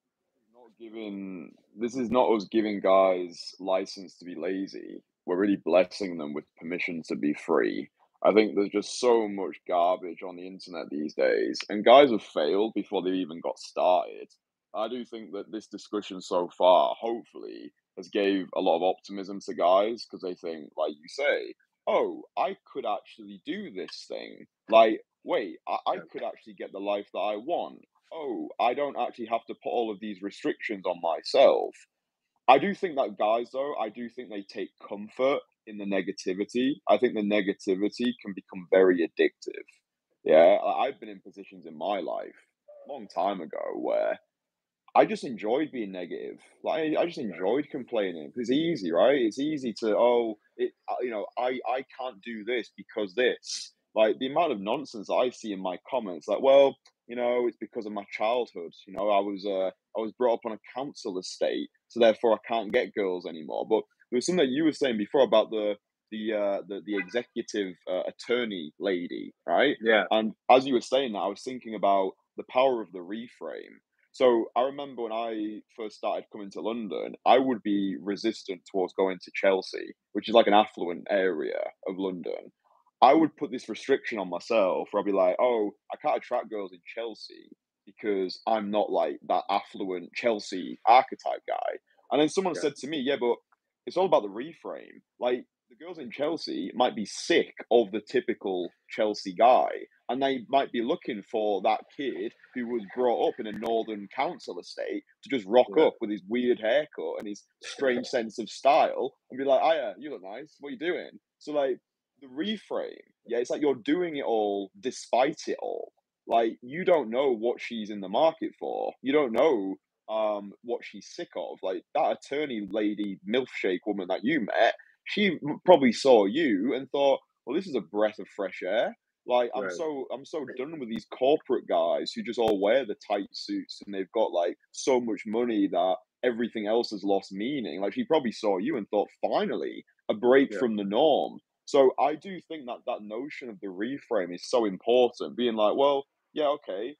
not giving this is not us giving guys license to be lazy. We're really blessing them with permission to be free. I think there's just so much garbage on the internet these days, and guys have failed before they even got started. I do think that this discussion so far, hopefully, has gave a lot of optimism to guys because they think, like you say, oh, I could actually do this thing. Like, wait, I, I Yeah, could actually get the life that I want. Oh, I don't actually have to put all of these restrictions on myself. I do think that guys, though, I do think they take comfort in the negativity. I think the negativity can become very addictive. Yeah, I- I've been in positions in my life a long time ago where I just enjoyed being negative. Like I just right. enjoyed complaining. It's easy, right? It's easy to oh, it uh, you know, I I can't do this because this. Like the amount of nonsense I see in my comments, like, well, you know, it's because of my childhood. You know, I was uh I was brought up on a council estate, so therefore I can't get girls anymore. But there was something that you were saying before about the the uh the the executive uh, attorney lady, right? Yeah, And as you were saying that, I was thinking about the power of the reframe. So I remember when I first started coming to London, I would be resistant towards going to Chelsea, which is like an affluent area of London. I would put this restriction on myself where I'd be like, oh, I can't attract girls in Chelsea because I'm not like that affluent Chelsea archetype guy. And then someone yeah, said to me, yeah, but it's all about the reframe. Like the girls in Chelsea might be sick of the typical Chelsea guy, and they might be looking for that kid who was brought up in a northern council estate to just rock yeah, up with his weird haircut and his strange sense of style and be like, "Hiya, you look nice. What are you doing?" So like the reframe, yeah, it's like you're doing it all despite it all. Like you don't know what she's in the market for. You don't know um what she's sick of. Like that attorney lady, milkshake woman that you met, she m- probably saw you and thought, "Well, this is a breath of fresh air." Like I'm right. so I'm so done with these corporate guys who just all wear the tight suits and they've got like so much money that everything else has lost meaning. Like she probably saw you and thought, finally, a break Yeah, from the norm. So I do think that that notion of the reframe is so important. Being like, well, yeah, okay,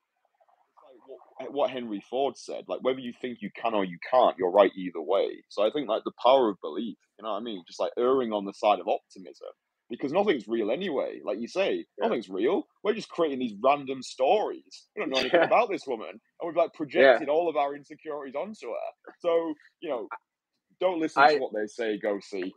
like what what Henry Ford said, like whether you think you can or you can't, you're right either way. So I think like the power of belief, you know what I mean? Just like erring on the side of optimism. Because nothing's real anyway. Like you say, yeah, nothing's real. We're just creating these random stories. We don't know anything yeah, about this woman. And we've like yeah. projected all of our insecurities onto her. So, you know, don't listen to I what they say, go see.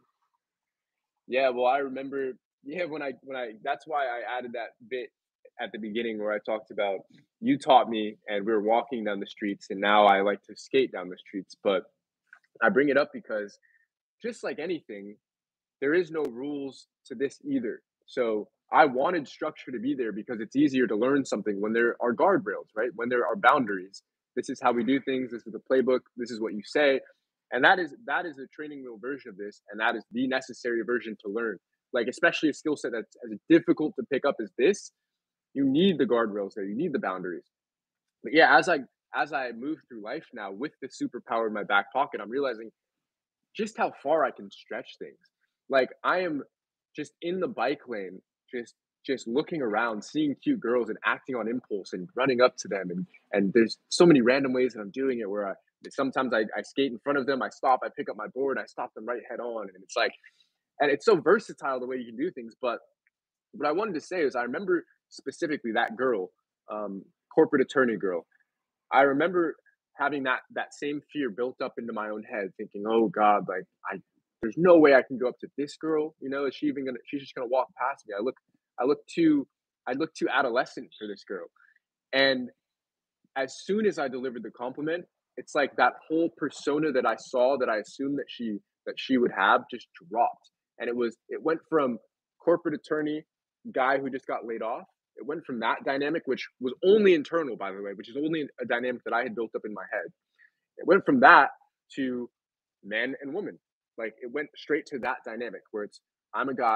Yeah, well, I remember, yeah, when I when I that's why I added that bit at the beginning where I talked about, you taught me and we were walking down the streets, and now I like to skate down the streets. But I bring it up because, just like anything, there is no rules to this either. So I wanted structure to be there because it's easier to learn something when there are guardrails, right? When there are boundaries. This is how we do things. This is the playbook. This is what you say. And that is that is a training wheel version of this, and that is the necessary version to learn. Like especially a skill set that's as difficult to pick up as this, you need the guardrails there. You need the boundaries. But yeah, as I as I move through life now with the superpower in my back pocket, I'm realizing just how far I can stretch things. Like I am just in the bike lane, just just looking around, seeing cute girls and acting on impulse and running up to them. And and there's so many random ways that I'm doing it where I sometimes I, I skate in front of them, I stop, I pick up my board, I stop them right head on. And it's like, and it's so versatile the way you can do things. But what I wanted to say is I remember specifically that girl, um, corporate attorney girl. I remember having that that same fear built up into my own head, thinking, "Oh God, like I, there's no way I can go up to this girl. You know, is she even gonna? She's just gonna walk past me. I look, I look too, I look too adolescent for this girl." And as soon as I delivered the compliment, it's like that whole persona that I saw that I assumed that she that she would have just dropped. And it was it went from corporate attorney guy who just got laid off. It went from that dynamic, which was only internal, by the way, which is only a dynamic that I had built up in my head. It went from that to man and woman. Like it went straight to that dynamic where it's I'm a guy,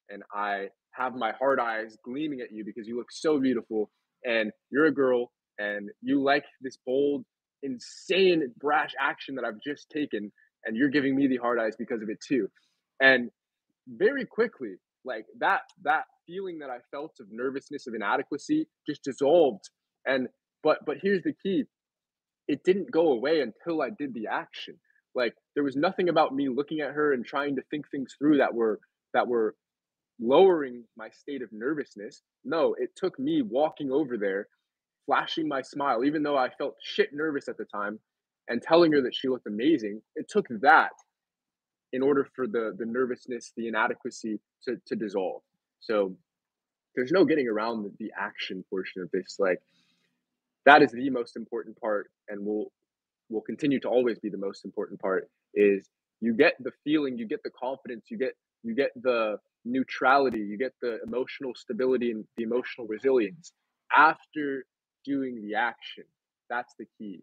and I have my hard eyes gleaming at you because you look so beautiful and you're a girl and you like this bold, insane, brash action that I've just taken, and you're giving me the hard eyes because of it too. And very quickly, like that that feeling that I felt of nervousness, of inadequacy just dissolved. And but but here's the key, it didn't go away until I did the action. Like there was nothing about me looking at her and trying to think things through that were that were lowering my state of nervousness. No, it took me walking over there, flashing my smile, even though I felt shit nervous at the time, and telling her that she looked amazing. It took that in order for the the nervousness, the inadequacy to to dissolve. So there's no getting around the, the action portion of this. Like that is the most important part, and will will continue to always be the most important part. Is you get the feeling, you get the confidence, you get you get the neutrality, you get the emotional stability and the emotional resilience after doing the action. That's the key.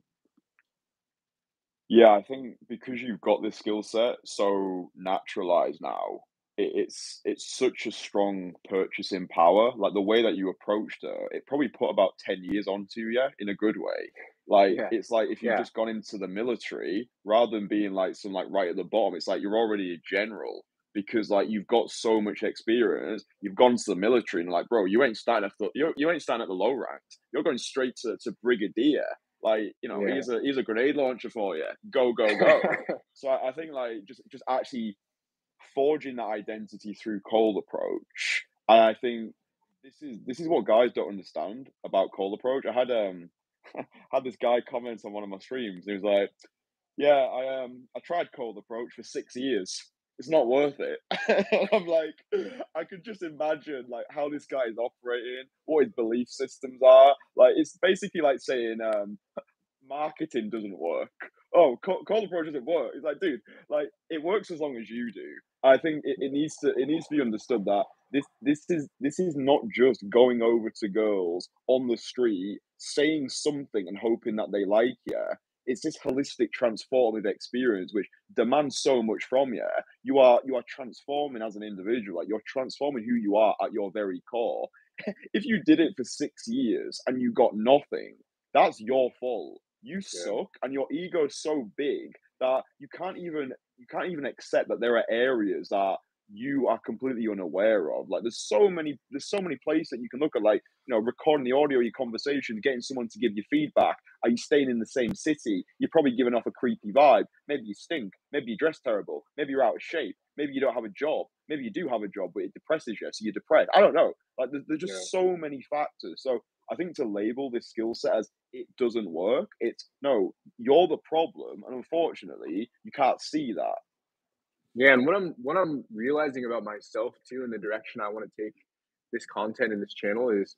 Yeah, I think because you've got this skill set so naturalized now, it, it's it's such a strong purchasing power. Like the way that you approached her, it probably put about ten years onto you in a good way. Like Yeah, it's like if you've yeah, just gone into the military rather than being like some like right at the bottom, it's like you're already a general because like you've got so much experience. You've gone to the military and like, bro, you ain't starting at the you you ain't starting at the low ranks. You're going straight to, to brigadier. Like, you know, yeah. here's a here's a grenade launcher for you. Go, go, go. So I, I think like just just actually forging that identity through cold approach. And I think this is this is what guys don't understand about cold approach. I had um had this guy comment on one of my streams. He was like, yeah, I um I tried cold approach for six years. It's not worth it. I'm like, I could just imagine like how this guy is operating, what his belief systems are. Like it's basically like saying um marketing doesn't work. Oh, cold, cold approach doesn't work. It's like, dude, like it works as long as you do. I think it, it needs to it needs to be understood that this this is this is not just going over to girls on the street saying something and hoping that they like you. It's this holistic transformative experience which demands so much from you. You are you are transforming as an individual, like you're transforming who you are at your very core. If you did it for six years and you got nothing, that's your fault. You Yeah. suck, and your ego is so big that you can't even you can't even accept that there are areas that you are completely unaware of. Like there's so many there's so many places that you can look at, like you know, recording the audio of your conversation, getting someone to give you feedback. Are you staying in the same city? You're probably giving off a creepy vibe. Maybe you stink. Maybe you dress terrible. Maybe you're out of shape. Maybe you don't have a job. Maybe you do have a job, but it depresses you, so you're depressed. I don't know. Like there's, there's Yeah. just so many factors. So I think to label this skill set as it doesn't work, it's no, you're the problem, and unfortunately, you can't see that. Yeah, and what I'm what I'm realizing about myself too, in the direction I want to take this content in this channel is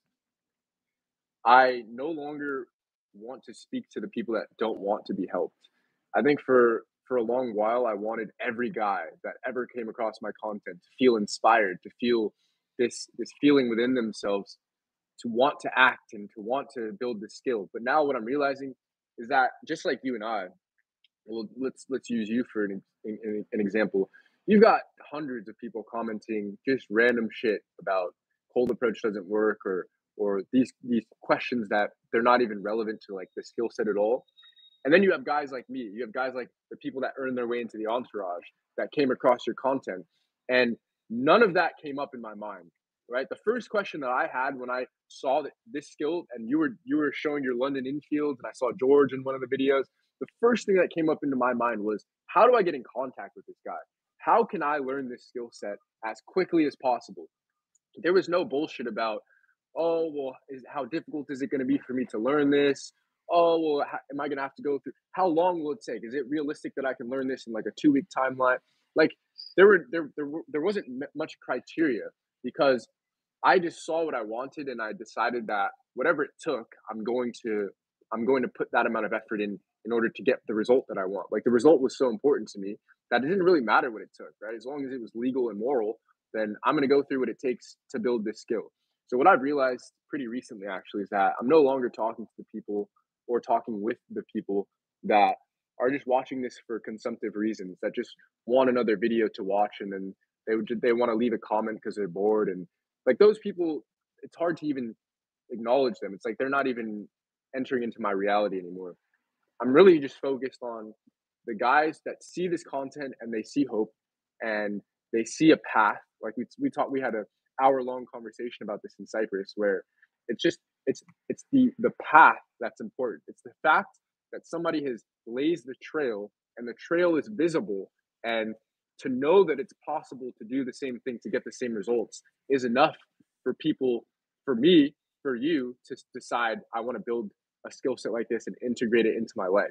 I no longer want to speak to the people that don't want to be helped. I think for for a long while I wanted every guy that ever came across my content to feel inspired, to feel this this feeling within themselves to want to act and to want to build the skill. But now what I'm realizing is that just like you and I, well, let's let's use you for an, an, an example. You've got hundreds of people commenting just random shit about cold approach doesn't work, or or these these questions that they're not even relevant to like the skill set at all. And then you have guys like me. You have guys like the people that earn their way into the entourage that came across your content, and none of that came up in my mind. Right, the first question that I had when I saw that this skill, and you were you were showing your London infield, and I saw George in one of the videos. The first thing that came up into my mind was, how do I get in contact with this guy? How can I learn this skill set as quickly as possible? There was no bullshit about, oh, well, is, how difficult is it going to be for me to learn this? Oh, well, how, am I going to have to go through? How long will it take? Is it realistic that I can learn this in like a two week timeline? Like, there were there there were, there wasn't much criteria because I just saw what I wanted and I decided that whatever it took, I'm going to I'm going to put that amount of effort in in order to get the result that I want. Like the result was so important to me that it didn't really matter what it took, right? As long as it was legal and moral, then I'm going to go through what it takes to build this skill. So what I've realized pretty recently actually is that I'm no longer talking to the people or talking with the people that are just watching this for consumptive reasons, that just want another video to watch and then They would ju- they want to leave a comment because they're bored, and like those people, it's hard to even acknowledge them. It's like they're not even entering into my reality anymore. I'm really just focused on the guys that see this content and they see hope and they see a path. Like we we talked, we had a hour long conversation about this in Cyprus, where it's just it's it's the the path that's important. It's the fact that somebody has blazed the trail and the trail is visible, and to know that it's possible to do the same thing to get the same results is enough for people, for me, for you to decide I want to build a skill set like this and integrate it into my life.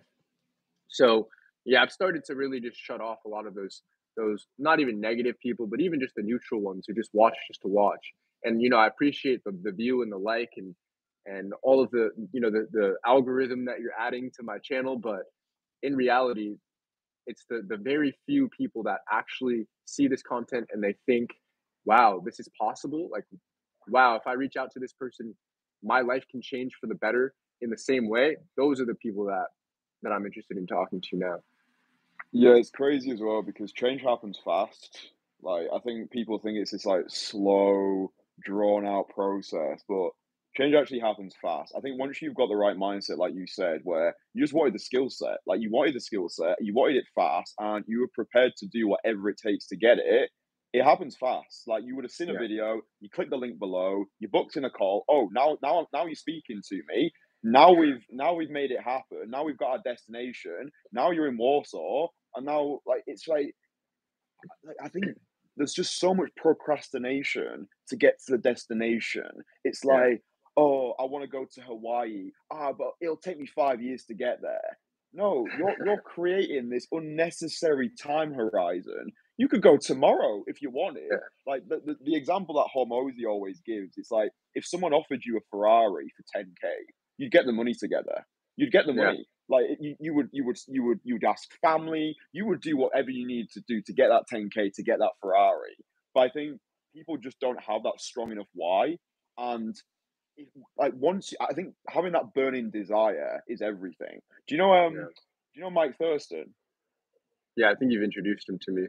So yeah, I've started to really just shut off a lot of those those not even negative people, but even just the neutral ones who just watch just to watch. And you know, I appreciate the, the view and the like and and all of the you know the the algorithm that you're adding to my channel, but in reality, it's the the very few people that actually see this content and they think, wow, this is possible. Like, wow, if I reach out to this person, my life can change for the better in the same way. Those are the people that that I'm interested in talking to now. Yeah, it's crazy as well because change happens fast. Like, I think people think it's this like slow, drawn out process, but change actually happens fast. I think once you've got the right mindset, like you said, where you just wanted the skill set, like you wanted the skill set, you wanted it fast, and you were prepared to do whatever it takes to get it, it happens fast. Like you would have seen a Yeah, video, you click the link below, you booked in a call. Oh, now, now, now you're speaking to me. Now we've now we've made it happen. Now we've got our destination. Now you're in Warsaw, and now like it's like, like I think there's just so much procrastination to get to the destination. It's yeah, like, oh, I want to go to Hawaii. Ah, but it'll take me five years to get there. No, you're you're creating this unnecessary time horizon. You could go tomorrow if you yeah, wanted. Like the, the, the example that Hormozy always gives, it's like if someone offered you a Ferrari for ten K, you'd get the money together. You'd get the yeah, money. Like you, you would you would you would you would ask family, you would do whatever you need to do to get that ten K to get that Ferrari. But I think people just don't have that strong enough why. And if, like once I think having that burning desire is everything. Do you know um yeah. do you know Mike Thurston? Yeah, I think you've introduced him to me.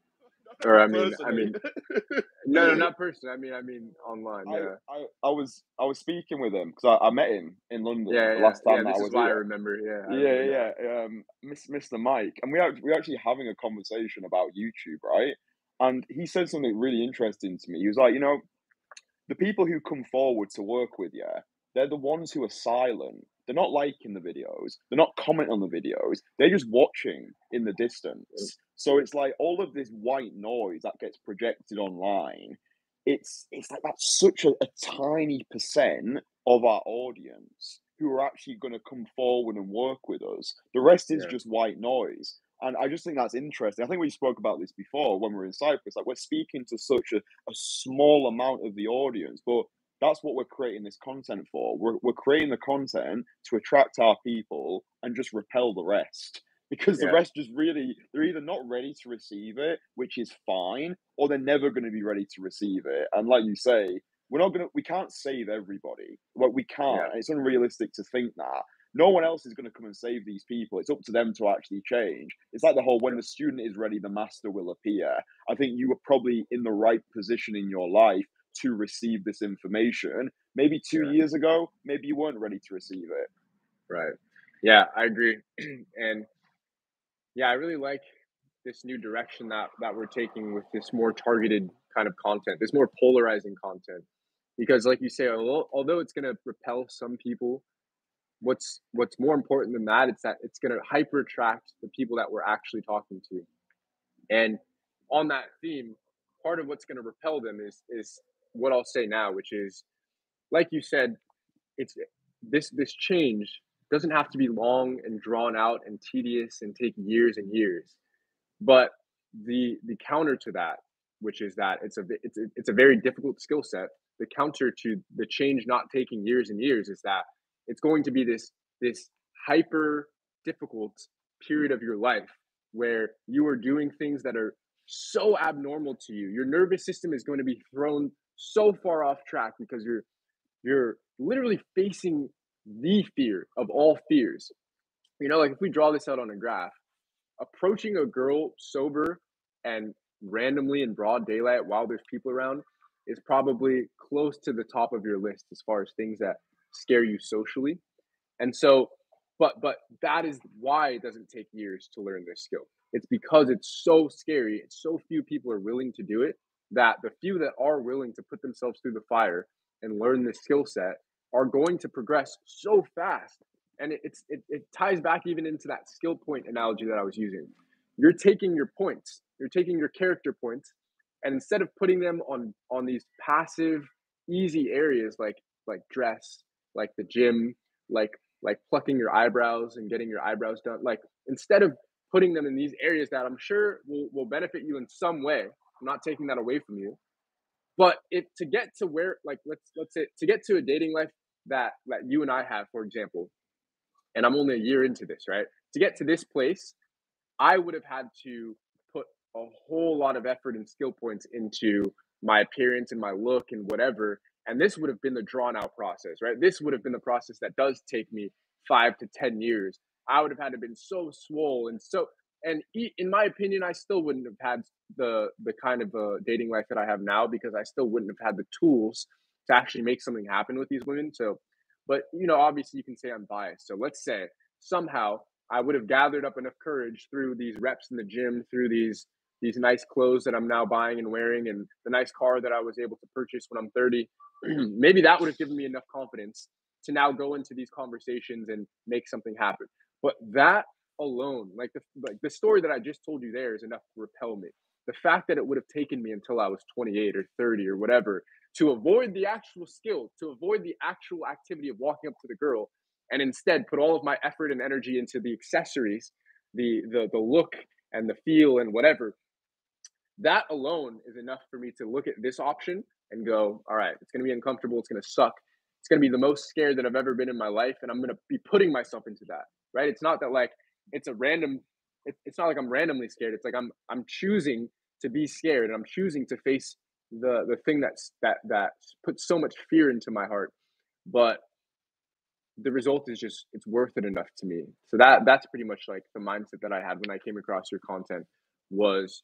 No, Or I not mean, I personally. mean, no, no, not personally. I mean, I mean, online. I, Yeah, I I was I was speaking with him because I, I met him in London yeah, the yeah, last yeah. time that I This is was why I here. remember. Yeah, I Yeah, remember yeah, now. yeah. Um, Miss, Mister Mike, and we act- we're actually having a conversation about YouTube, right? And he said something really interesting to me. He was like, you know, the people who come forward to work with you, they're the ones who are silent. They're not liking the videos. They're not commenting on the videos. They're just watching in the distance. So it's like all of this white noise that gets projected online. It's it's like that's such a, a tiny percent of our audience who are actually going to come forward and work with us. The rest is Yeah, just white noise. And I just think that's interesting. I think we spoke about this before when we were in Cyprus. Like we're speaking to such a, a small amount of the audience, but that's what we're creating this content for. We're, we're creating the content to attract our people and just repel the rest because the yeah, rest just really, they're either not ready to receive it, which is fine, or they're never going to be ready to receive it. And like you say, we're not going to, we can't save everybody. Well, we yeah, can't. It's unrealistic to think that. No one else is going to come and save these people. It's up to them to actually change. It's like the whole when the student is ready, the master will appear. I think you were probably in the right position in your life to receive this information. Maybe two yeah. years ago, maybe you weren't ready to receive it. Right. Yeah, I agree. And yeah, I really like this new direction that that we're taking with this more targeted kind of content, this more polarizing content. Because, like you say, although, although it's going to repel some people, what's what's more important than that, it's that it's going to hyper attract the people that we're actually talking to. And on that theme, part of what's going to repel them is is what I'll say now, which is, like you said, it's this this change doesn't have to be long and drawn out and tedious and take years and years. But the the counter to that, which is that it's a it's a, it's a very difficult skill set. The counter to the change not taking years and years is that it's going to be this this hyper difficult period of your life where you are doing things that are so abnormal to you. Your nervous system is going to be thrown so far off track because you're you're literally facing the fear of all fears. You know, like if we draw this out on a graph, approaching a girl sober and randomly in broad daylight while there's people around is probably close to the top of your list as far as things that scare you socially. And so, but but that is why it doesn't take years to learn this skill. It's because it's so scary, it's so few people are willing to do it, that the few that are willing to put themselves through the fire and learn this skill set are going to progress so fast. And it, it's it, it ties back even into that skill point analogy that I was using. You're taking your points, you're taking your character points, and instead of putting them on on these passive, easy areas like like dress, like the gym, like like plucking your eyebrows and getting your eyebrows done, like instead of putting them in these areas that I'm sure will, will benefit you in some way. I'm not taking that away from you. But if to get to where, like, let's let's say to get to a dating life that that you and I have, for example, and I'm only a year into this, right? To get to this place, I would have had to put a whole lot of effort and skill points into my appearance and my look and whatever. And this would have been the drawn out process, right? This would have been the process that does take me five to ten years. I would have had to been so swole and so, and e- in my opinion, I still wouldn't have had the the kind of uh, dating life that I have now because I still wouldn't have had the tools to actually make something happen with these women. So, but you know, obviously you can say I'm biased. So let's say somehow I would have gathered up enough courage through these reps in the gym, through these these nice clothes that I'm now buying and wearing, and the nice car that I was able to purchase when I'm thirty. Maybe that would have given me enough confidence to now go into these conversations and make something happen. But that alone, like the like the story that I just told you there, is enough to repel me. The fact that it would have taken me until I was twenty-eight or thirty or whatever to avoid the actual skill, to avoid the actual activity of walking up to the girl, and instead put all of my effort and energy into the accessories, the the the look and the feel and whatever, that alone is enough for me to look at this option and go, all right, it's going to be uncomfortable, it's going to suck, it's going to be the most scared that I've ever been in my life, and I'm going to be putting myself into that, right? It's not that like it's a random, it, it's not like I'm randomly scared. It's like i'm i'm choosing to be scared, and I'm choosing to face the the thing that's that that puts so much fear into my heart. But the result is just, it's worth it enough to me. So that that's pretty much like the mindset that I had when I came across your content. Was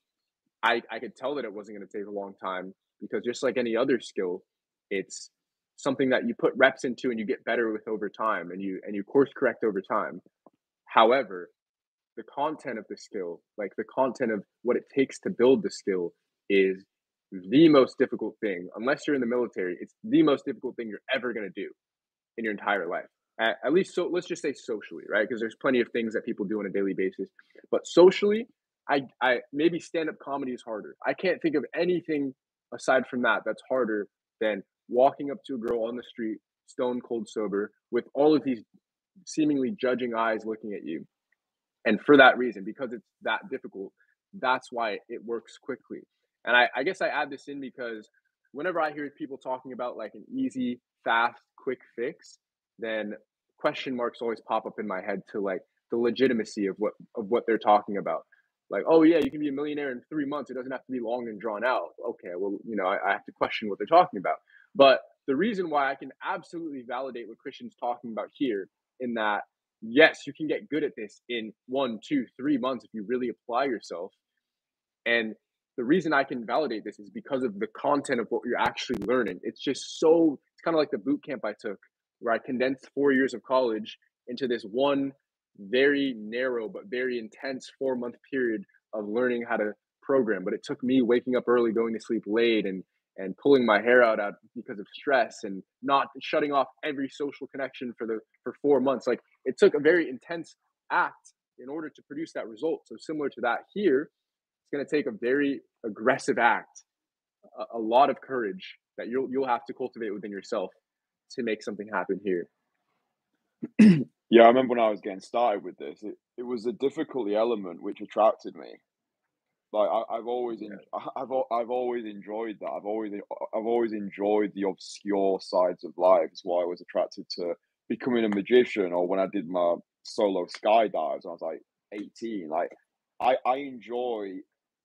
I I could tell that it wasn't going to take a long time, because just like any other skill, it's something that you put reps into and you get better with over time, and you and you course correct over time. However, the content of the skill, like the content of what it takes to build the skill, is the most difficult thing. Unless you're in the military, it's the most difficult thing you're ever going to do in your entire life. At, at least, so let's just say socially, right? Because there's plenty of things that people do on a daily basis, but socially, I, I maybe stand-up comedy is harder. I can't think of anything aside from that that's harder than walking up to a girl on the street, stone cold sober, with all of these seemingly judging eyes looking at you. And for that reason, because it's that difficult, that's why it works quickly. And I, I guess I add this in because whenever I hear people talking about like an easy, fast, quick fix, then question marks always pop up in my head to like the legitimacy of what of what they're talking about. Like, oh yeah, you can be a millionaire in three months. It doesn't have to be long and drawn out. Okay, well, you know, I, I have to question what they're talking about. But the reason why I can absolutely validate what Christian's talking about here, in that yes, you can get good at this in one, two, three months if you really apply yourself. And the reason I can validate this is because of the content of what you're actually learning. It's just so, it's kind of like the boot camp I took, where I condensed four years of college into this one very narrow but very intense four month period of learning how to program. But it took me waking up early, going to sleep late, and and pulling my hair out, out because of stress, and not shutting off every social connection for the for four months. Like, it took a very intense act in order to produce that result. So similar to that here, it's going to take a very aggressive act, a, a lot of courage that you'll you'll have to cultivate within yourself to make something happen here. Yeah, I remember when I was getting started with this, it, it was the difficulty element which attracted me. Like I, I've always, Yeah. en- I've, al- I've always enjoyed that. I've always, I've always enjoyed the obscure sides of life. It's why I was attracted to becoming a magician, or when I did my solo skydives when I was like eighteen. Like, I, I enjoy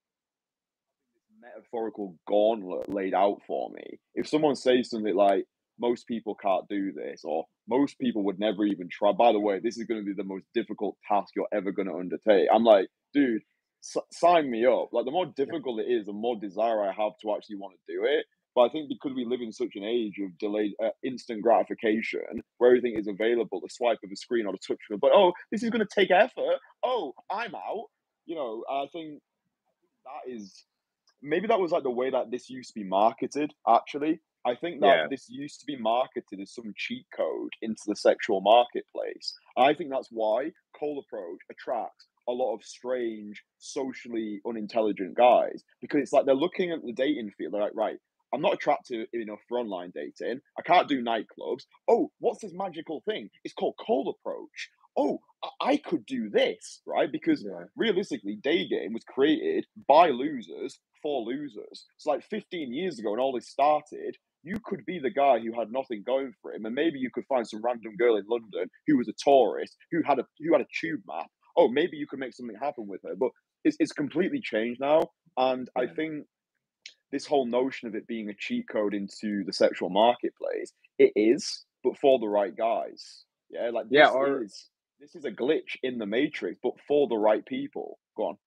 metaphorical gauntlet laid out for me. If someone says something like, most people can't do this, or most people would never even try, by the way, this is going to be the most difficult task you're ever going to undertake. I'm like, dude, s- sign me up. Like the more difficult it is, the more desire I have to actually want to do it. But I think because we live in such an age of delayed, uh, instant gratification, where everything is available, the swipe of a screen or the touch of a, but oh, this is going to take effort. Oh, I'm out. You know, I think that is maybe that was like the way that this used to be marketed, actually. I think that Yeah. this used to be marketed as some cheat code into the sexual marketplace. I think that's why Cold Approach attracts a lot of strange, socially unintelligent guys because it's like they're looking at the dating field. They're like, right, I'm not attractive enough for online dating. I can't do nightclubs. Oh, what's this magical thing? It's called Cold Approach. Oh, I, I could do this, right? Because Yeah. realistically, day game was created by losers for losers. So like fifteen years ago when all this started, you could be the guy who had nothing going for him, and maybe you could find some random girl in London who was a tourist who had a who had a tube map. Oh, maybe you could make something happen with her. But it's it's completely changed now, and I Yeah. think this whole notion of it being a cheat code into the sexual marketplace, it is, but for the right guys. Yeah, like Yeah. this Our is this is a glitch in the matrix, but for the right people. Go on.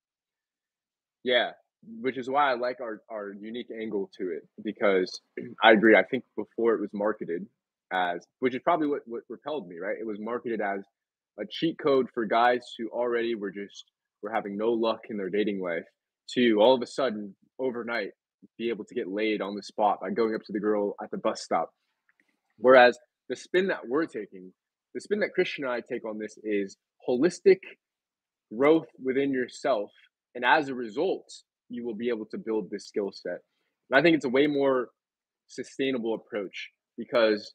Yeah, which is why I like our our unique angle to it because I agree. I think before it was marketed as, which is probably what what repelled me, right? It was marketed as a cheat code for guys who already were just were having no luck in their dating life to all of a sudden overnight be able to get laid on the spot by going up to the girl at the bus stop. Whereas the spin that we're taking, the spin that Christian and I take on this is holistic growth within yourself. And as a result, you will be able to build this skill set. And I think it's a way more sustainable approach because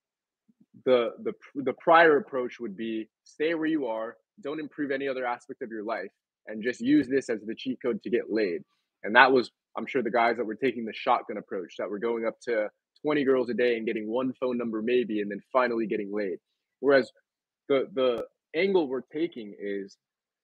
the the the prior approach would be stay where you are, don't improve any other aspect of your life, and just use this as the cheat code to get laid. And that was, I'm sure, the guys that were taking the shotgun approach, that were going up to twenty girls a day and getting one phone number maybe, and then finally getting laid. Whereas the the angle we're taking is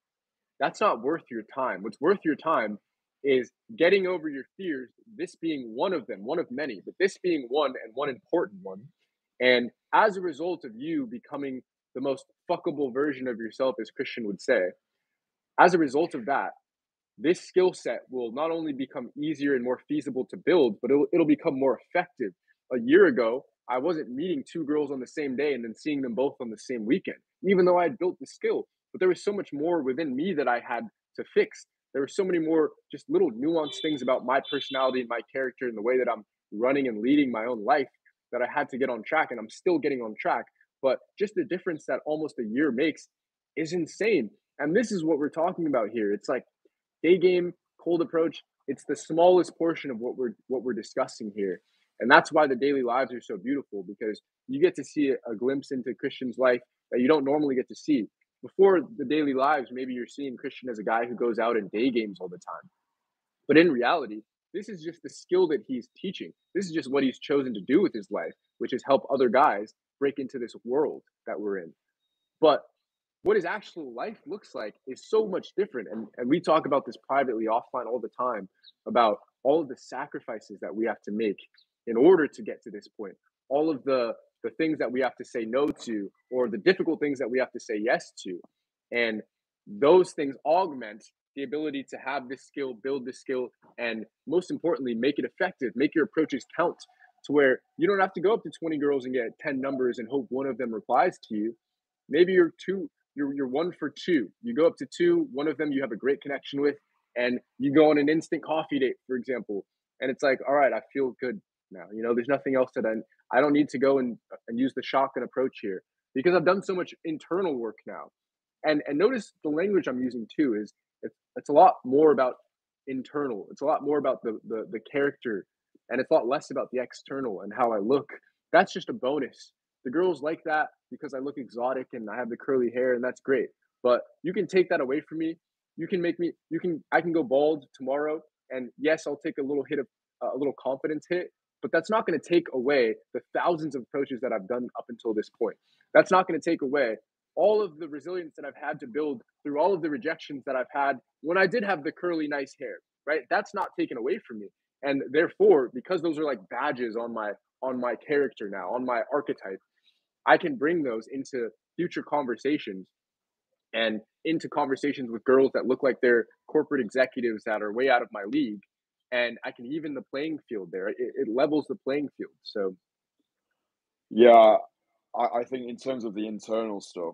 that's not worth your time. What's worth your time is getting over your fears, this being one of them, one of many, but this being one and one important one. And as a result of you becoming the most fuckable version of yourself, as Christian would say, as a result of that, this skill set will not only become easier and more feasible to build, but it'll, it'll become more effective. A year ago, I wasn't meeting two girls on the same day and then seeing them both on the same weekend, even though I had built the skill. But there was so much more within me that I had to fix. There were so many more just little nuanced things about my personality and my character and the way that I'm running and leading my own life that I had to get on track. And I'm still getting on track. But just the difference that almost a year makes is insane. And this is what we're talking about here. It's like day game, cold approach. It's the smallest portion of what we're what we're discussing here, and that's why the daily lives are so beautiful because you get to see a, a glimpse into Christian's life that you don't normally get to see. Before the daily lives, maybe you're seeing Christian as a guy who goes out and day games all the time, but in reality, this is just the skill that he's teaching. This is just what he's chosen to do with his life, which is help other guys break into this world that we're in. But what his actual life looks like is so much different. And, and we talk about this privately offline all the time about all of the sacrifices that we have to make in order to get to this point. All of the the things that we have to say no to, or the difficult things that we have to say yes to. And those things augment the ability to have this skill, build this skill, and most importantly, make it effective, make your approaches count to where you don't have to go up to twenty girls and get ten numbers and hope one of them replies to you. Maybe you're two, you're you're one for two. You go up to two, one of them you have a great connection with, and you go on an instant coffee date, for example. And it's like, all right, I feel good now. You know, there's nothing else that I I don't need to go and and use the shotgun approach here because I've done so much internal work now. And and notice the language I'm using too is it's it's a lot more about internal. It's a lot more about the the the character, and it's a lot less about the external and how I look. That's just a bonus. The girls like that because I look exotic and I have the curly hair, and that's great. But you can take that away from me. You can make me. You can. I can go bald tomorrow, and yes, I'll take a little hit of uh, a little confidence hit. But that's not going to take away the thousands of approaches that I've done up until this point. That's not going to take away all of the resilience that I've had to build through all of the rejections that I've had when I did have the curly, nice hair. Right? That's not taken away from me. And therefore, because those are like badges on my on my character now, on my archetype, I can bring those into future conversations and into conversations with girls that look like they're corporate executives that are way out of my league. And I can even the playing field there. It, it levels the playing field. So Yeah, I, I think in terms of the internal stuff,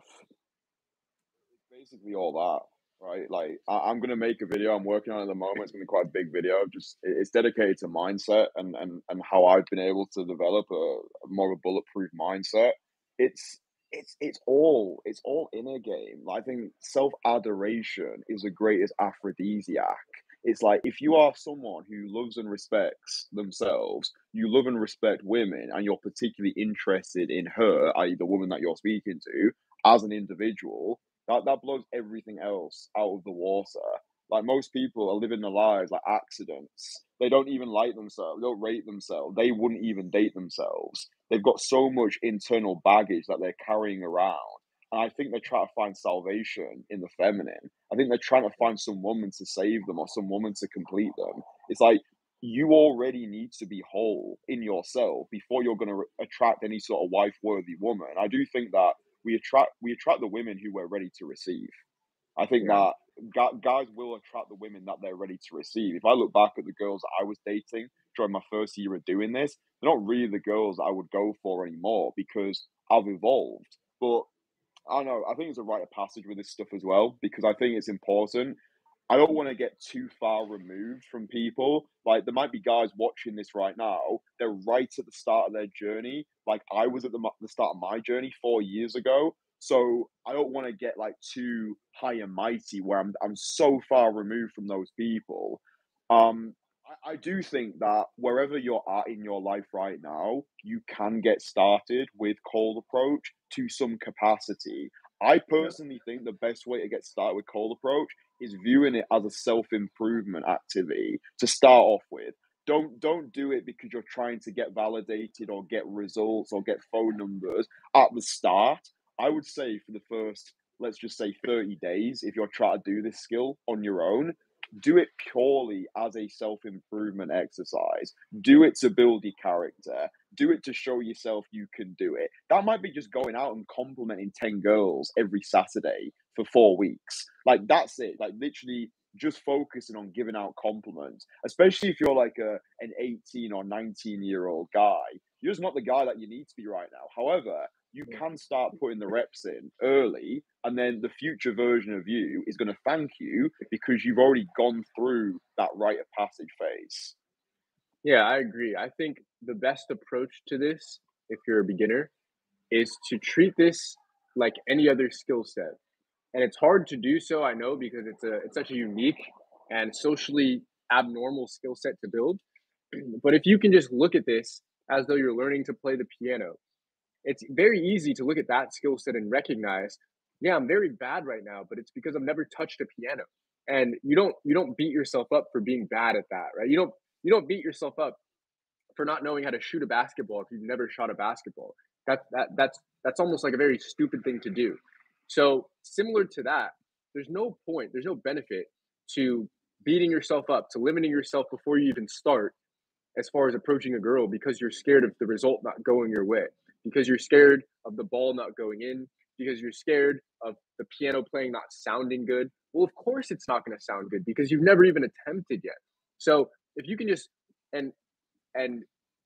it's basically all that, right? Like I, I'm gonna make a video I'm working on at the moment. It's gonna be quite a big video. Just it- it's dedicated to mindset and and and how I've been able to develop a, a more of a bulletproof mindset. It's it's it's all it's all inner game. Like, I think self adoration is the greatest aphrodisiac. It's like if you are someone who loves and respects themselves, you love and respect women, and you're particularly interested in her, that is, the woman that you're speaking to, as an individual, that that blows everything else out of the water. Like most people are living their lives like accidents. They don't even like themselves. They don't rate themselves. They wouldn't even date themselves. They've got so much internal baggage that they're carrying around. And I think they try to find salvation in the feminine. I think they're trying to find some woman to save them or some woman to complete them. It's like you already need to be whole in yourself before you're going to re- attract any sort of wife worthy woman. I do think that we attract we attract the women who we're ready to receive. I think yeah, that gu- guys will attract the women that they're ready to receive. If I look back at the girls that I was dating during my first year of doing this, they're not really the girls that I would go for anymore because I've evolved. But I don't know. I think it's a rite of passage with this stuff as well because I think it's important. I don't want to get too far removed from people. Like there might be guys watching this right now. They're right at the start of their journey. Like I was at the, the start of my journey four years ago. So I don't want to get like too high and mighty where I'm I'm so far removed from those people. Um, I, I do think that wherever you're at in your life right now, you can get started with cold approach to some capacity. I yeah, personally think the best way to get started with cold approach is viewing it as a self-improvement activity to start off with. Don't don't do it because you're trying to get validated or get results or get phone numbers at the start. I would say for the first, let's just say thirty days, if you're trying to do this skill on your own, do it purely as a self-improvement exercise. Do it to build your character. Do it to show yourself you can do it. That might be just going out and complimenting ten girls every Saturday for four weeks. Like that's it. Like literally just focusing on giving out compliments, especially if you're like a an eighteen or nineteen year old guy. You're just not the guy that you need to be right now. However, you yeah. can start putting the reps in early, and then the future version of you is going to thank you because you've already gone through that rite of passage phase. Yeah, I agree. I think the best approach to this, if you're a beginner, is to treat this like any other skill set. And it's hard to do so, I know, because it's a it's such a unique and socially abnormal skill set to build. But if you can just look at this as though you're learning to play the piano, it's very easy to look at that skill set and recognize, yeah, I'm very bad right now, but it's because I've never touched a piano. And you don't you don't beat yourself up for being bad at that, right? You don't you don't beat yourself up for not knowing how to shoot a basketball if you've never shot a basketball. That that that's that's almost like a very stupid thing to do. So similar to that, there's no point, there's no benefit to beating yourself up, to limiting yourself before you even start as far as approaching a girl because you're scared of the result not going your way, because you're scared of the ball not going in, because you're scared of the piano playing not sounding good. Well, of course it's not going to sound good because you've never even attempted yet. So if you can just and and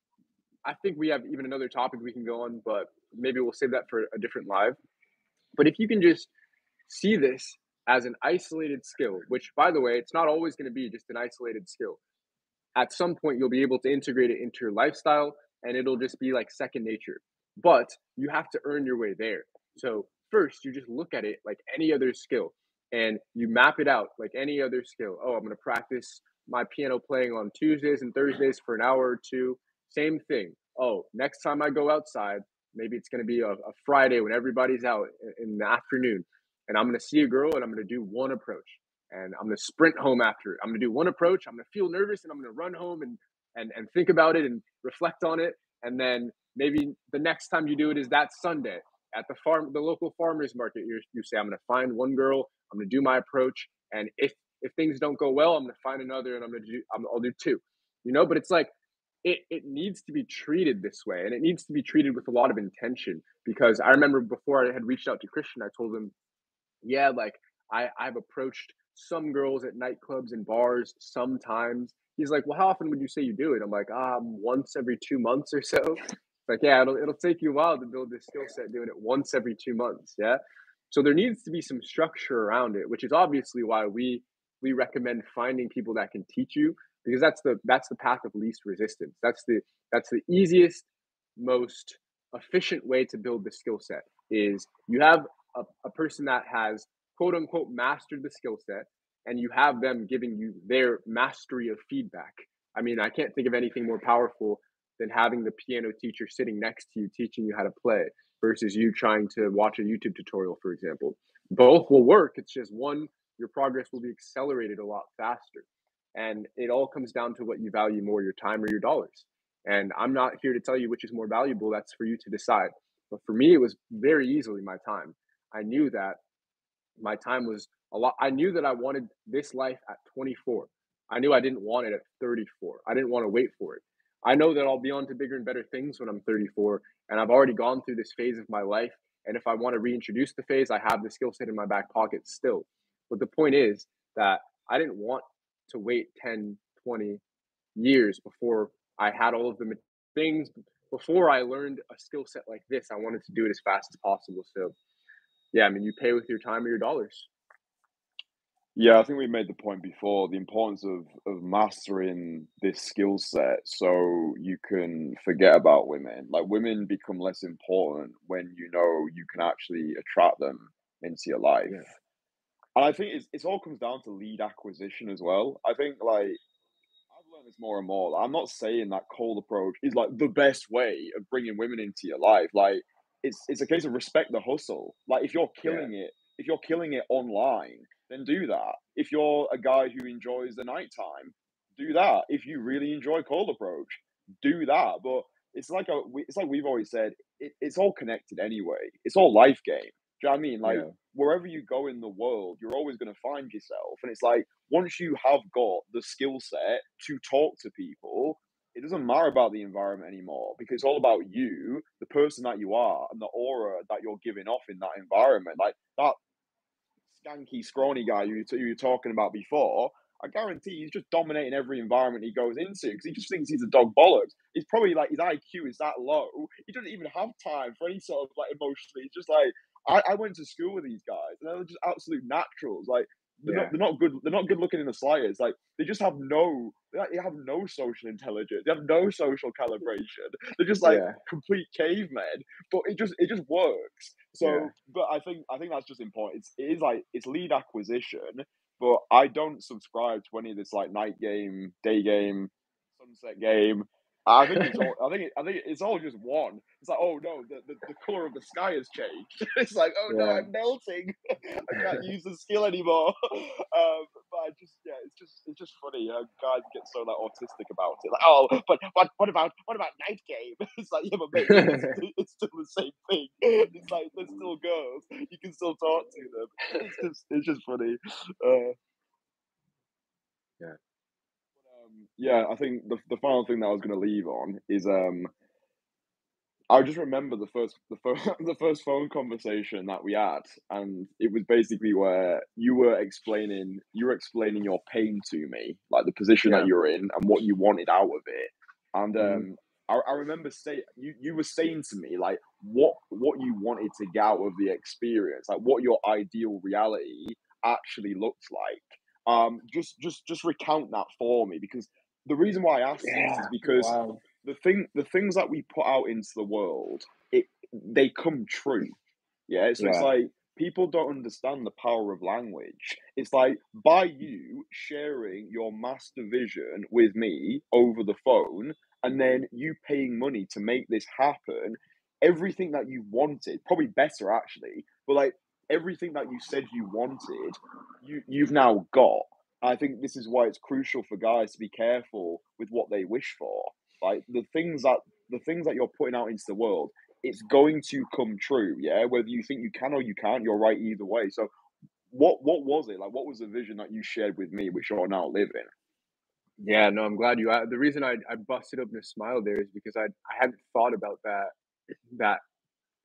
I think we have even another topic we can go on, but maybe we'll save that for a different live. But if you can just see this as an isolated skill, which by the way, it's not always going to be just an isolated skill. At some point, you'll be able to integrate it into your lifestyle and it'll just be like second nature. But you have to earn your way there. So, first, you just look at it like any other skill and you map it out like any other skill. Oh, I'm going to practice my piano playing on Tuesdays and Thursdays for an hour or two. Same thing. Oh, next time I go outside, maybe it's going to be a, a Friday when everybody's out in the afternoon. And I'm going to see a girl and I'm going to do one approach and I'm going to sprint home after it. I'm going to do one approach. I'm going to feel nervous and I'm going to run home and, and, and think about it and reflect on it. And then maybe the next time you do it is that Sunday at the farm, the local farmer's market. You, you say, I'm going to find one girl. I'm going to do my approach. And if, if things don't go well, I'm going to find another and I'm going to do, I'm, I'll do two, you know, but it's like, it, it needs to be treated this way and it needs to be treated with a lot of intention because I remember before I had reached out to Christian, I told him, Yeah, like I I've approached some girls at nightclubs and bars sometimes. He's like, "Well, how often would you say you do it?" I'm like, "Um, once every two months or so." Like, yeah, it'll it'll take you a while to build this skill set doing it once every two months, yeah? So there needs to be some structure around it, which is obviously why we we recommend finding people that can teach you because that's the that's the path of least resistance. That's the that's the easiest, most efficient way to build the skill set is you have a, a person that has quote unquote mastered the skill set and you have them giving you their mastery of feedback. I mean, I can't think of anything more powerful than having the piano teacher sitting next to you teaching you how to play versus you trying to watch a YouTube tutorial, for example. Both will work. It's just one, your progress will be accelerated a lot faster. And it all comes down to what you value more, your time or your dollars. And I'm not here to tell you which is more valuable. That's for you to decide. But for me, it was very easily my time. I knew that my time was a lot. I knew that I wanted this life at twenty-four. I knew I didn't want it at thirty-four. I didn't want to wait for it. I know that I'll be on to bigger and better things when I'm thirty-four, and I've already gone through this phase of my life. And if I want to reintroduce the phase, I have the skill set in my back pocket still. But the point is that I didn't want to wait ten, twenty years before I had all of the things, before I learned a skill set like this. I wanted to do it as fast as possible. So, yeah, I mean, you pay with your time or your dollars. Yeah, I think we made the point before, the importance of of mastering this skill set so you can forget about women. Like women become less important when you know you can actually attract them into your life. Yeah. And I think it's it's all comes down to lead acquisition as well. I think like I've learned this more and more. Like, I'm not saying that cold approach is like the best way of bringing women into your life. Like it's it's a case of respect the hustle. Like if you're Yeah. killing it, if you're killing it online, then do that. If you're a guy who enjoys the nighttime, do that. If you really enjoy cold approach, do that. But it's like a we- it's like we've always said. It, it's all connected anyway. It's all life game. Do you know what I mean? Like Yeah. wherever you go in the world, you're always going to find yourself. And it's like once you have got the skill set to talk to people, it doesn't matter about the environment anymore because it's all about you, the person that you are, and the aura that you're giving off in that environment. Like that skanky, scrawny guy you, you were talking about before, I guarantee he's just dominating every environment he goes into because he just thinks he's a dog bollocks. He's probably like his I Q is that low. He doesn't even have time for any sort of like emotionally. It's just like I, I went to school with these guys and they're just absolute naturals. Like they're not Yeah. they're not good they're not good looking in the slightest. Like they just have no they like, they have no social intelligence. They have no social calibration. They're just like Yeah. complete cavemen. But it just it just works. Yeah. So, but I think I think that's just important. It's it is like it's lead acquisition, but I don't subscribe to any of this like night game, day game, sunset game. I think it's all. I think it, I think it's all just one. It's like, oh no, the, the, the color of the sky has changed. It's like, oh no, Yeah. I'm melting. I can't use the skill anymore. Um, but I just, yeah, it's just, it's just funny. How guys get so like autistic about it. Like, oh, but what, what about, what about night game? It's like, yeah, but mate, it, it's, it's still the same thing. It's like there's still girls. You can still talk to them. It's just, it's just funny. Uh, Yeah. um, yeah, I think the the final thing that I was going to leave on is um I just remember the first the first the first phone conversation that we had, and it was basically where you were explaining you were explaining your pain to me, like the position that Yeah. you were in and what you wanted out of it. And Mhm. um, I, I remember say you you were saying to me like what what you wanted to get out of the experience, like what your ideal reality actually looked like. Um, just just just recount that for me because the reason why I asked this is Yeah. because Wow. the thing the things that we put out into the world, it they come true. Yeah. So it's Yeah. like people don't understand the power of language. It's like by you sharing your master vision with me over the phone and then you paying money to make this happen, everything that you wanted, probably better actually, but like everything that you said you wanted, you you've now got. I think this is why it's crucial for guys to be careful with what they wish for. Like the things that the things that you're putting out into the world, it's going to come true. Yeah, whether you think you can or you can't, you're right either way. So, what what was it like? What was the vision that you shared with me, which you're now living? Yeah, no, I'm glad you a the reason I I busted open a smile there is because I I hadn't thought about that that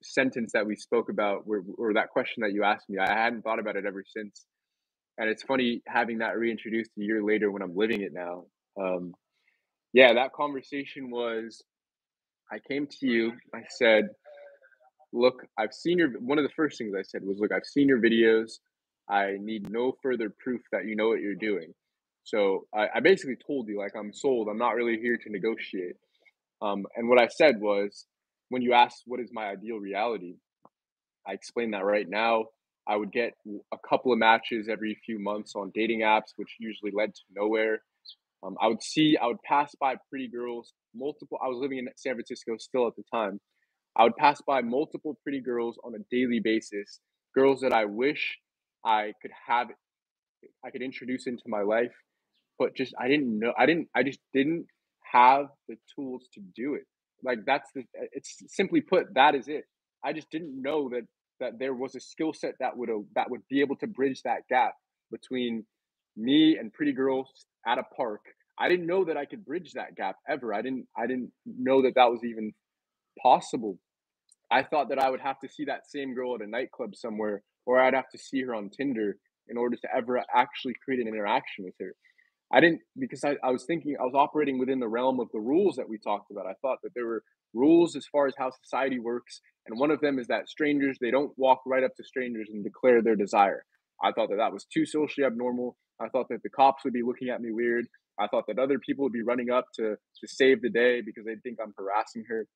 sentence that we spoke about, or, or that question that you asked me. I hadn't thought about it ever since. And it's funny having that reintroduced a year later when I'm living it now. Um, yeah, that conversation was, I came to you, I said, look, I've seen your, one of the first things I said was, look, I've seen your videos. I need no further proof that you know what you're doing. So I, I basically told you, like, I'm sold. I'm not really here to negotiate. Um, and what I said was, when you asked what is my ideal reality, I explained that right now I would get a couple of matches every few months on dating apps, which usually led to nowhere. Um, I would see, I would pass by pretty girls, multiple. I was living in San Francisco still at the time. I would pass by multiple pretty girls on a daily basis, girls that I wish I could have, I could introduce into my life, but just I didn't know, I didn't, I just didn't have the tools to do it. Like that's the, it's simply put, that is it. I just didn't know that that there was a skill set that would uh, that would be able to bridge that gap between me and pretty girls at a park. I didn't know that I could bridge that gap ever. I didn't I didn't know that that was even possible. I thought that I would have to see that same girl at a nightclub somewhere, or I'd have to see her on Tinder in order to ever actually create an interaction with her. I didn't, because I, I was thinking I was operating within the realm of the rules that we talked about. I thought that there were rules as far as how society works, and one of them is that strangers, they don't walk right up to strangers and declare their desire. I thought that that was too socially abnormal. I thought that the cops would be looking at me weird. I thought that other people would be running up to to save the day because they think I'm harassing her.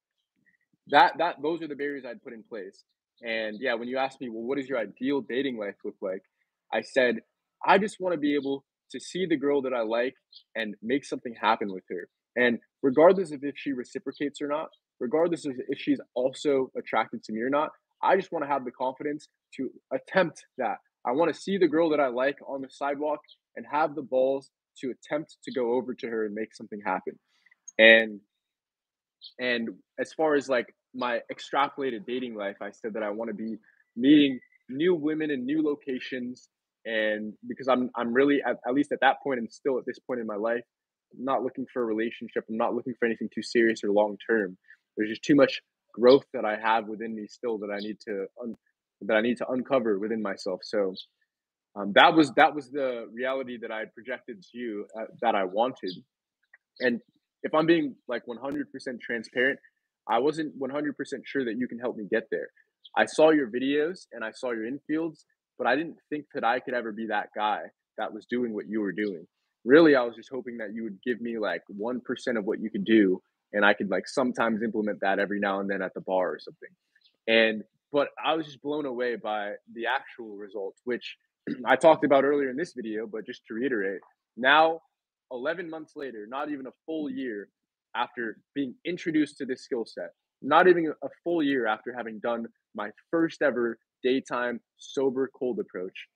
That that those are the barriers I'd put in place. And yeah, when you asked me, well, what does your ideal dating life look like? I said, I just want to be able to see the girl that I like and make something happen with her. And regardless of if she reciprocates or not, regardless of if she's also attracted to me or not, I just want to have the confidence to attempt that. I want to see the girl that I like on the sidewalk and have the balls to attempt to go over to her and make something happen. And and as far as like my extrapolated dating life, I said that I want to be meeting new women in new locations. And because I'm I'm really at, at least at that point and still at this point in my life, I'm not looking for a relationship. I'm not looking for anything too serious or long term. There's just too much growth that I have within me still that I need to un- that I need to uncover within myself. So um, that was that was the reality that I had projected to you uh, that I wanted. And if I'm being like one hundred percent transparent, I wasn't one hundred percent sure that you can help me get there. I saw your videos and I saw your infields, but I didn't think that I could ever be that guy that was doing what you were doing. Really, I was just hoping that you would give me like one percent of what you could do and I could like sometimes implement that every now and then at the bar or something. And but I was just blown away by the actual results, which I talked about earlier in this video, but just to reiterate, now eleven months later, not even a full year after being introduced to this skill set, not even a full year after having done my first ever daytime sober cold approach,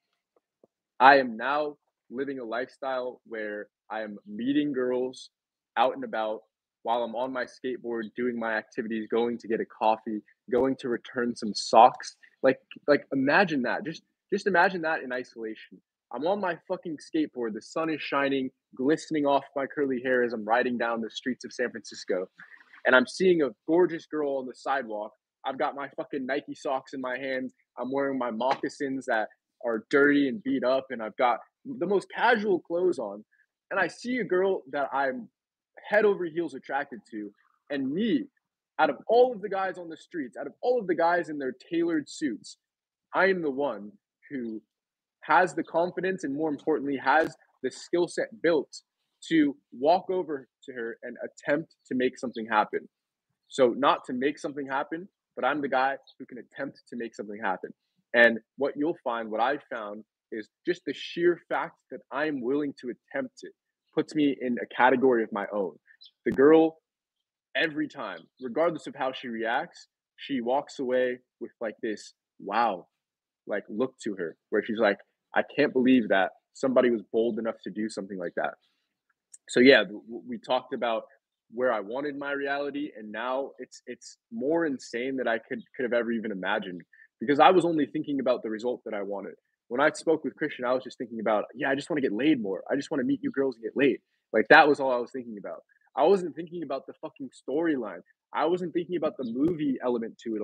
I am now living a lifestyle where I am meeting girls out and about while I'm on my skateboard doing my activities, going to get a coffee, going to return some socks. Like like imagine that. Just just imagine that in isolation. I'm on my fucking skateboard, the sun is shining, glistening off my curly hair as I'm riding down the streets of San Francisco, and I'm seeing a gorgeous girl on the sidewalk. I've got my fucking Nike socks in my hands. I'm wearing my moccasins that are dirty and beat up, and I've got the most casual clothes on. And I see a girl that I'm head over heels attracted to, and me, out of all of the guys on the streets, out of all of the guys in their tailored suits, I am the one who has the confidence and more importantly has the skill set built to walk over to her and attempt to make something happen. So not to make something happen, but I'm the guy who can attempt to make something happen. And what you'll find, what I've found, is just the sheer fact that I'm willing to attempt it puts me in a category of my own. The girl, every time, regardless of how she reacts, she walks away with like this wow, like look to her, where she's like, I can't believe that somebody was bold enough to do something like that. So yeah, we talked about where I wanted my reality, and now it's it's more insane than I could could have ever even imagined because I was only thinking about the result that I wanted. When I spoke with Christian, I was just thinking about, yeah, I just want to get laid more. I just want to meet new girls and get laid. Like that was all I was thinking about. I wasn't thinking about the fucking storyline. I wasn't thinking about the movie element to it all.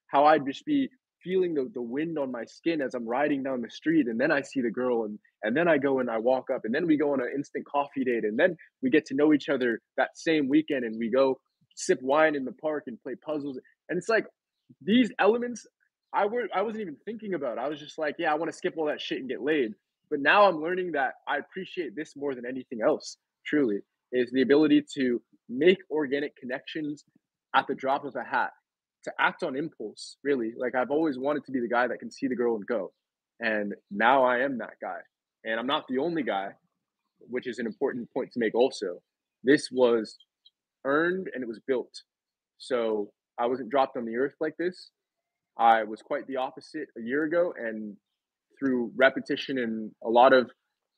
how I'd just be feeling the, the wind on my skin as I'm riding down the street, and then I see the girl, and and then I go and I walk up, and then we go on an instant coffee date, and then we get to know each other that same weekend, and we go sip wine in the park and play puzzles. And it's like these elements I were I wasn't even thinking about. I was just like, yeah, I want to skip all that shit and get laid. But now I'm learning that I appreciate this more than anything else. Truly, is the ability to make organic connections at the drop of a hat, to act on impulse. Really, like I've always wanted to be the guy that can see the girl and go, and now I am that guy. And I'm not the only guy, which is an important point to make. Also, this was earned and it was built. So I wasn't dropped on the earth like this. I was quite the opposite a year ago, and through repetition and a lot of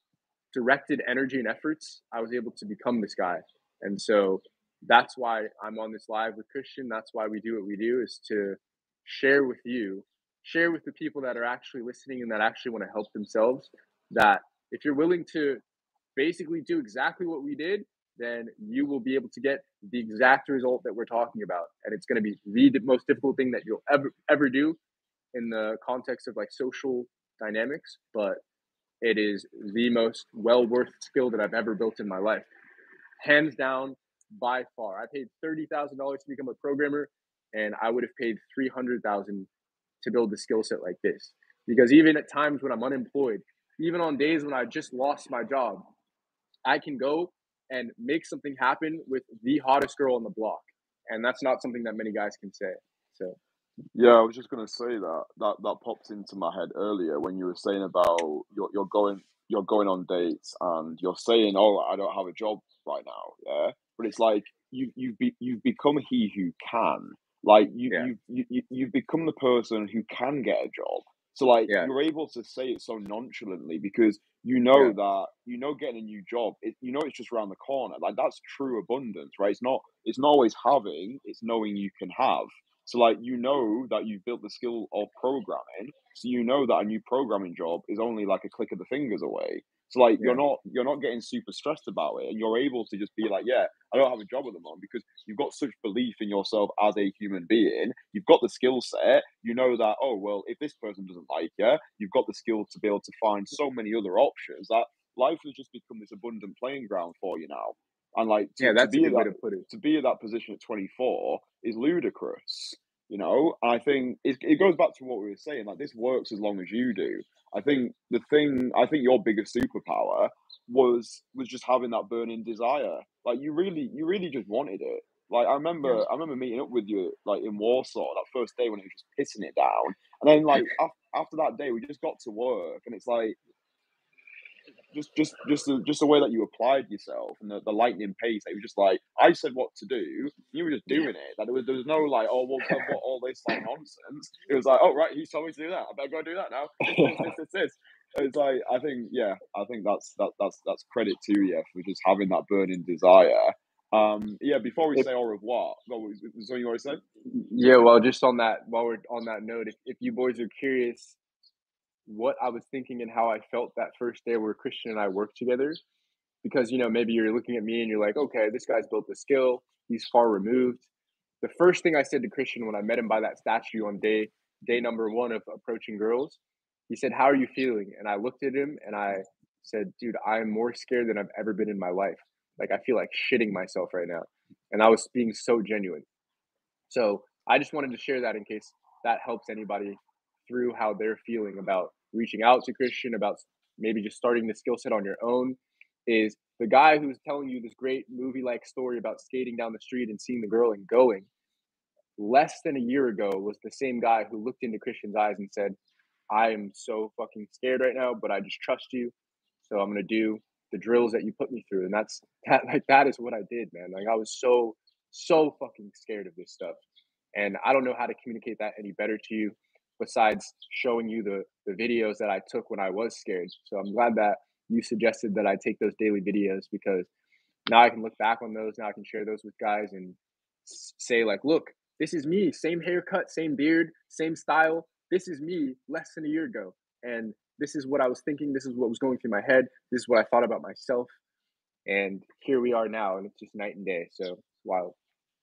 directed energy and efforts, I was able to become this guy. And so that's why I'm on this live with Christian. That's why we do what we do, is to share with you, share with the people that are actually listening and that actually want to help themselves, that if you're willing to basically do exactly what we did, then you will be able to get the exact result that we're talking about. And it's going to be the most difficult thing that you'll ever, ever do in the context of like social dynamics, but it is the most well worth skill that I've ever built in my life. Hands down, by far. I paid thirty thousand dollars to become a programmer, and I would have paid three hundred thousand dollars to build a skill set like this. Because even at times when I'm unemployed, even on days when I just lost my job, I can go and make something happen with the hottest girl on the block. And that's not something that many guys can say. So Yeah, I was just gonna say that that that popped into my head earlier when you were saying about you're you're going you're going on dates and you're saying, "Oh, I don't have a job right now." Yeah, but it's like you you've be, you've become he who can. Like you yeah, you you you- you've become the person who can get a job. So like yeah, you're able to say it so nonchalantly because you yeah, know that you know getting a new job. It, you know it's just around the corner. Like that's true abundance, right? It's not it's not always having. It's knowing you can have. So like you know that you've built the skill of programming, so you know that a new programming job is only like a click of the fingers away. So like you're yeah, not you're not getting super stressed about it, and you're able to just be like, yeah, I don't have a job at the moment because you've got such belief in yourself as a human being. You've got the skill set. You know that oh well, if this person doesn't like you, you've got the skill to be able to find so many other options that life has just become this abundant playing ground for you now. And like to, yeah. to That's a be at good way that to put it. to be at that position at twenty-four is ludicrous, you know. And I think it, it goes back to what we were saying, like this works as long as you do. I think the thing I think your biggest superpower was was just having that burning desire. Like you really you really just wanted it. Like I Yeah. remember I remember meeting up with you like in Warsaw that first day when it was just pissing it down. And then like af- after that day we just got to work, and it's like just just just the just the way that you applied yourself and the, the lightning pace. It was just like I said what to do, you were just doing it. Like there was there was no like oh well uh, what all this like nonsense. It was like oh right, he's told me to do that. I better go do that now. This this this this this. It's like I think yeah, I think that's that that's that's credit to you for just having that burning desire. Um yeah, before we If say au revoir, what was was something you already said? yeah, well, just on that, while we're on that note, if, if you boys are curious what I was thinking and how I felt that first day where Christian and I worked together, because you know maybe you're looking at me and you're like, okay, this guy's built a skill, he's far removed. The first thing I said to Christian when I met him by that statue on day day number one of approaching girls, he said, "How are you feeling?" And I looked at him and I said, "Dude, I am more scared than I've ever been in my life. Like I feel like shitting myself right now." And I was being so genuine. So I just wanted to share that in case that helps anybody through how they're feeling about reaching out to Christian, about maybe just starting the skill set on your own. Is the guy who's telling you this great movie like story about skating down the street and seeing the girl and going, less than a year ago, was the same guy who looked into Christian's eyes and said, I am so fucking scared right now, but I just trust you. So I'm gonna do the drills that you put me through. And that's that like that is what I did, man. Like I was so, so fucking scared of this stuff. And I don't know how to communicate that any better to you besides showing you the the videos that I took when I was scared. So I'm glad that you suggested that I take those daily videos, because now I can look back on those. Now I can share those with guys and say like, look, this is me, same haircut, same beard, same style. This is me less than a year ago. And this is what I was thinking. This is what was going through my head. This is what I thought about myself. And here we are now, and it's just night and day. So it's wild.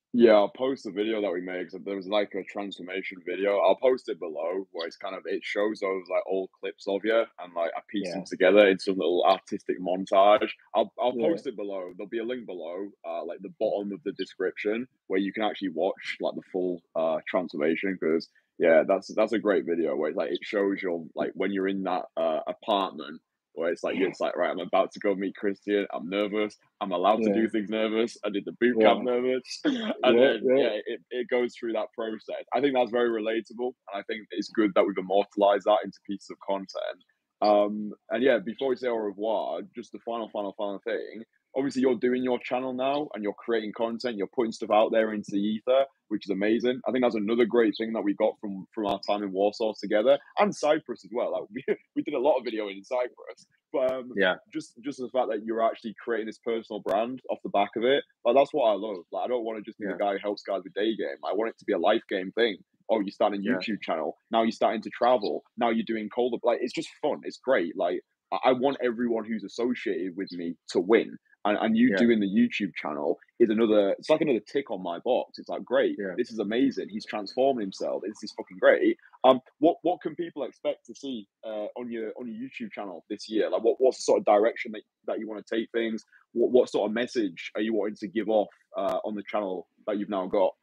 Yeah, I'll post the video that we made. So there was like a transformation video. I'll post it below where it's kind of it shows those like old clips of you and like I pieced them Yeah. together in some little artistic montage. I'll I'll Yeah. post it below. There'll be a link below, uh, like the bottom of the description where you can actually watch like the full uh transformation because yeah, that's that's a great video where it's like it shows your like when you're in that uh apartment where it's like it's like right, I'm about to go meet Christian. I'm nervous. I'm allowed to Yeah. do things nervous. I did the boot camp Yeah. nervous, and Yeah. then Yeah. yeah, it, it goes through that process. I think that's very relatable, and I think it's good that we've immortalized that into pieces of content. Um, and yeah, before we say au revoir, just the final, final, final thing. Obviously, you're doing your channel now, and you're creating content. You're putting stuff out there into the ether, which is amazing. I think that's another great thing that we got from from our time in Warsaw together, and Cyprus as well. Like we we did a lot of video in Cyprus, but um, Yeah. just just the fact that you're actually creating this personal brand off the back of it, like that's what I love. Like I don't want to just be the Yeah. guy who helps guys with day game. I want it to be a life game thing. Oh, you're starting a Yeah. YouTube channel. Now you're starting to travel. Now you're doing colder. Like it's just fun. It's great. Like I I want everyone who's associated with me to win. And, and you Yeah. doing the YouTube channel is another. It's like another tick on my box. It's like great. Yeah. This is amazing. He's transforming himself. This is fucking great. Um, what what can people expect to see uh, on your on your YouTube channel this year? Like, what what's the sort of direction that, that you want to take things? What what sort of message are you wanting to give off uh, on the channel that you've now got?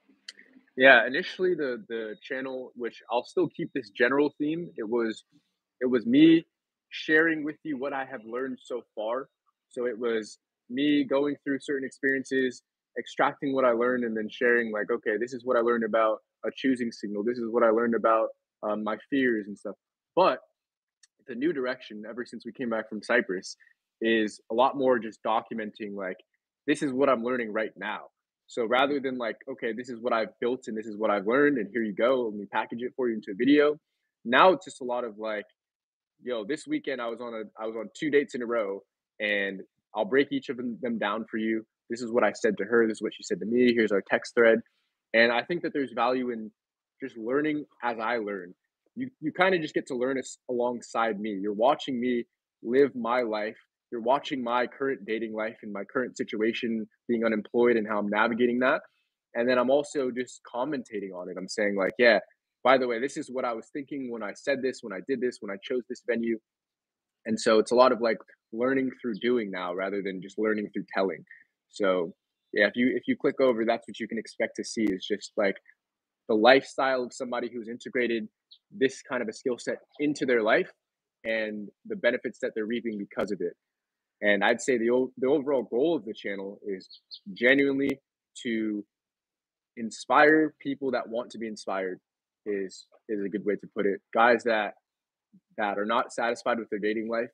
Yeah, initially the the channel, which I'll still keep this general theme, it was it was me sharing with you what I have learned so far. So it was me going through certain experiences, extracting what I learned, and then sharing like, okay, this is what I learned about a choosing signal. This is what I learned about um, my fears and stuff. But the new direction, ever since we came back from Cyprus, is a lot more just documenting like this is what I'm learning right now. So rather than like, okay, this is what I've built and this is what I've learned, and here you go, let me package it for you into a video. Now it's just a lot of like, yo, this weekend I was on a I was on two dates in a row, and I'll break each of them down for you. This is what I said to her. This is what she said to me. Here's our text thread, and I think that there's value in just learning as I learn. You you kind of just get to learn us alongside me. You're watching me live my life. You're watching my current dating life and my current situation, being unemployed and how I'm navigating that. And then I'm also just commentating on it. I'm saying like, yeah, by the way, this is what I was thinking when I said this, when I did this, when I chose this venue. And so it's a lot of like learning through doing now rather than just learning through telling. So yeah, if you if you click over, that's what you can expect to see is just like the lifestyle of somebody who's integrated this kind of a skill set into their life and the benefits that they're reaping because of it. And I'd say the o- the overall goal of the channel is genuinely to inspire people that want to be inspired is is a good way to put it. Guys that that are not satisfied with their dating life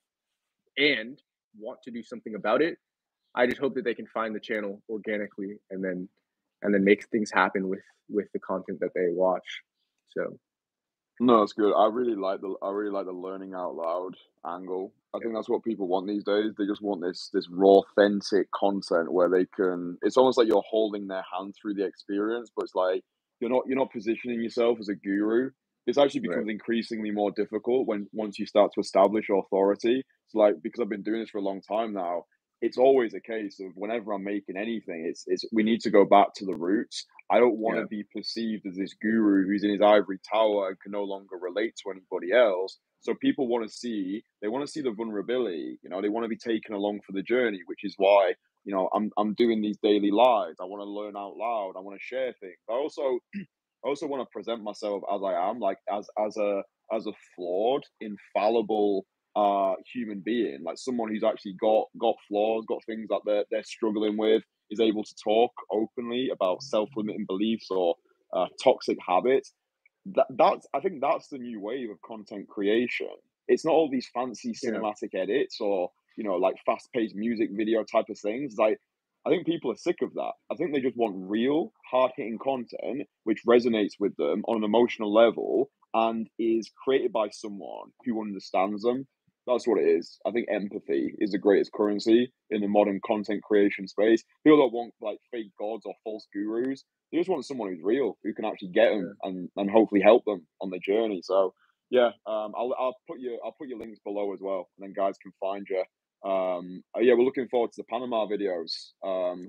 and want to do something about it. I just hope that they can find the channel organically and then and then make things happen with with the content that they watch. So No, it's good. I really like the I really like the learning out loud angle. I yeah, think that's what people want these days. They just want this this raw, authentic content where they can. It's almost like you're holding their hand through the experience, but it's like you're not you're not positioning yourself as a guru. This actually right. becomes increasingly more difficult when once you start to establish authority. It's like because I've been doing this for a long time now. It's always a case of whenever I'm making anything, it's it's we need to go back to the roots. I don't want to Yeah, be perceived as this guru who's in his ivory tower and can no longer relate to anybody else. So people want to see, they want to see the vulnerability. You know, they want to be taken along for the journey, which is why you know I'm I'm doing these daily lives. I want to learn out loud. I want to share things. I also I also want to present myself as I am, like as as a as a flawed, infallible uh human being, like someone who's actually got got flaws, got things that they're they're struggling with, is able to talk openly about self-limiting beliefs or uh, toxic habits. That that's I think that's the new wave of content creation. It's not all these fancy yeah, cinematic edits or you know like fast-paced music video type of things. Like I think people are sick of that. I think they just want real, hard-hitting content which resonates with them on an emotional level and is created by someone who understands them. That's what it is. I think empathy is the greatest currency in the modern content creation space. People don't want like fake gods or false gurus. They just want someone who's real, who can actually get them yeah. and, and hopefully help them on the journey. So yeah, um, I'll I'll put you I'll put your links below as well, and then guys can find you. Um, uh, yeah, we're looking forward to the Panama videos. Um, Yeah.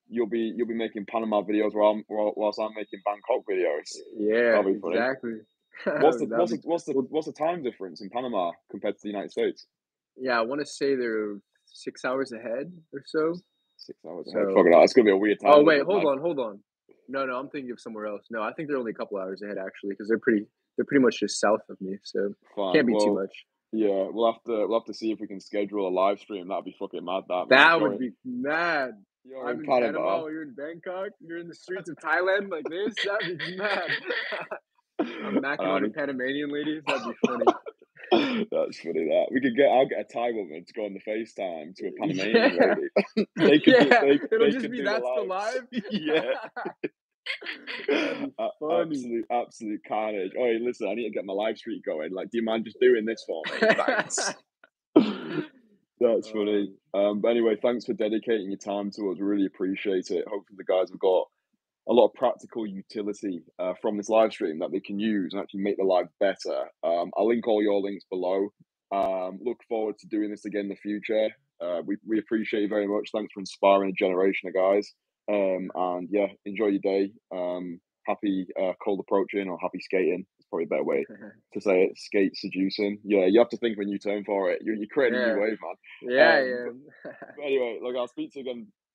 you'll be you'll be making Panama videos while I'm while, whilst I'm making Bangkok videos. Yeah, That'll be funny. exactly. What's the That'd what's be the what's the well. what's the time difference in Panama compared to the United States? Yeah, I want to say they're six hours ahead or so. Six hours ahead. So, Fucking hell, it's gonna be a weird oh time wait, difference, hold man. on, hold on. No, no, I'm thinking of somewhere else. No, I think they're only a couple hours ahead actually, because they're pretty they're pretty much just south of me, so can't Fine. be too Well, much. yeah, we'll have to we'll have to see if we can schedule a live stream. That'd be fucking mad, that man. That You're would in be mad. you're I'm in in Panama, Panama. or you're in Bangkok, you're in the streets of Thailand like this. That'd be mad. I'm macking on a Um, Panamanian ladies. That'd be funny. that's funny. That we could get. I'll get a Thai woman to go on the FaceTime to a Panamanian Yeah, lady. they could do. yeah. They It'll they just could be do the that's the lives. live. Yeah. That'd be A- funny. absolute, absolute carnage. Oh, hey, listen, I need to get my live streak going. Like, do you mind just doing this for me? Thanks. That's funny. Um, Um, but anyway, thanks for dedicating your time to us. Really appreciate it. Hopefully, the guys have got a lot of practical utility uh, from this live stream that they can use and actually make the lives better. Um, I'll link all your links below. Um, look forward to doing this again in the future. Uh, we, we appreciate you very much. Thanks for inspiring a generation of guys. Um, and yeah, enjoy your day. Um, happy uh, cold approaching, or happy skating. It's probably a better way to say it. Skate seducing. Yeah, you have to think of a new term for it. You're, you're creating a new yeah, wave, man. yeah, Um, yeah. but, but anyway, look, I'll speak to you again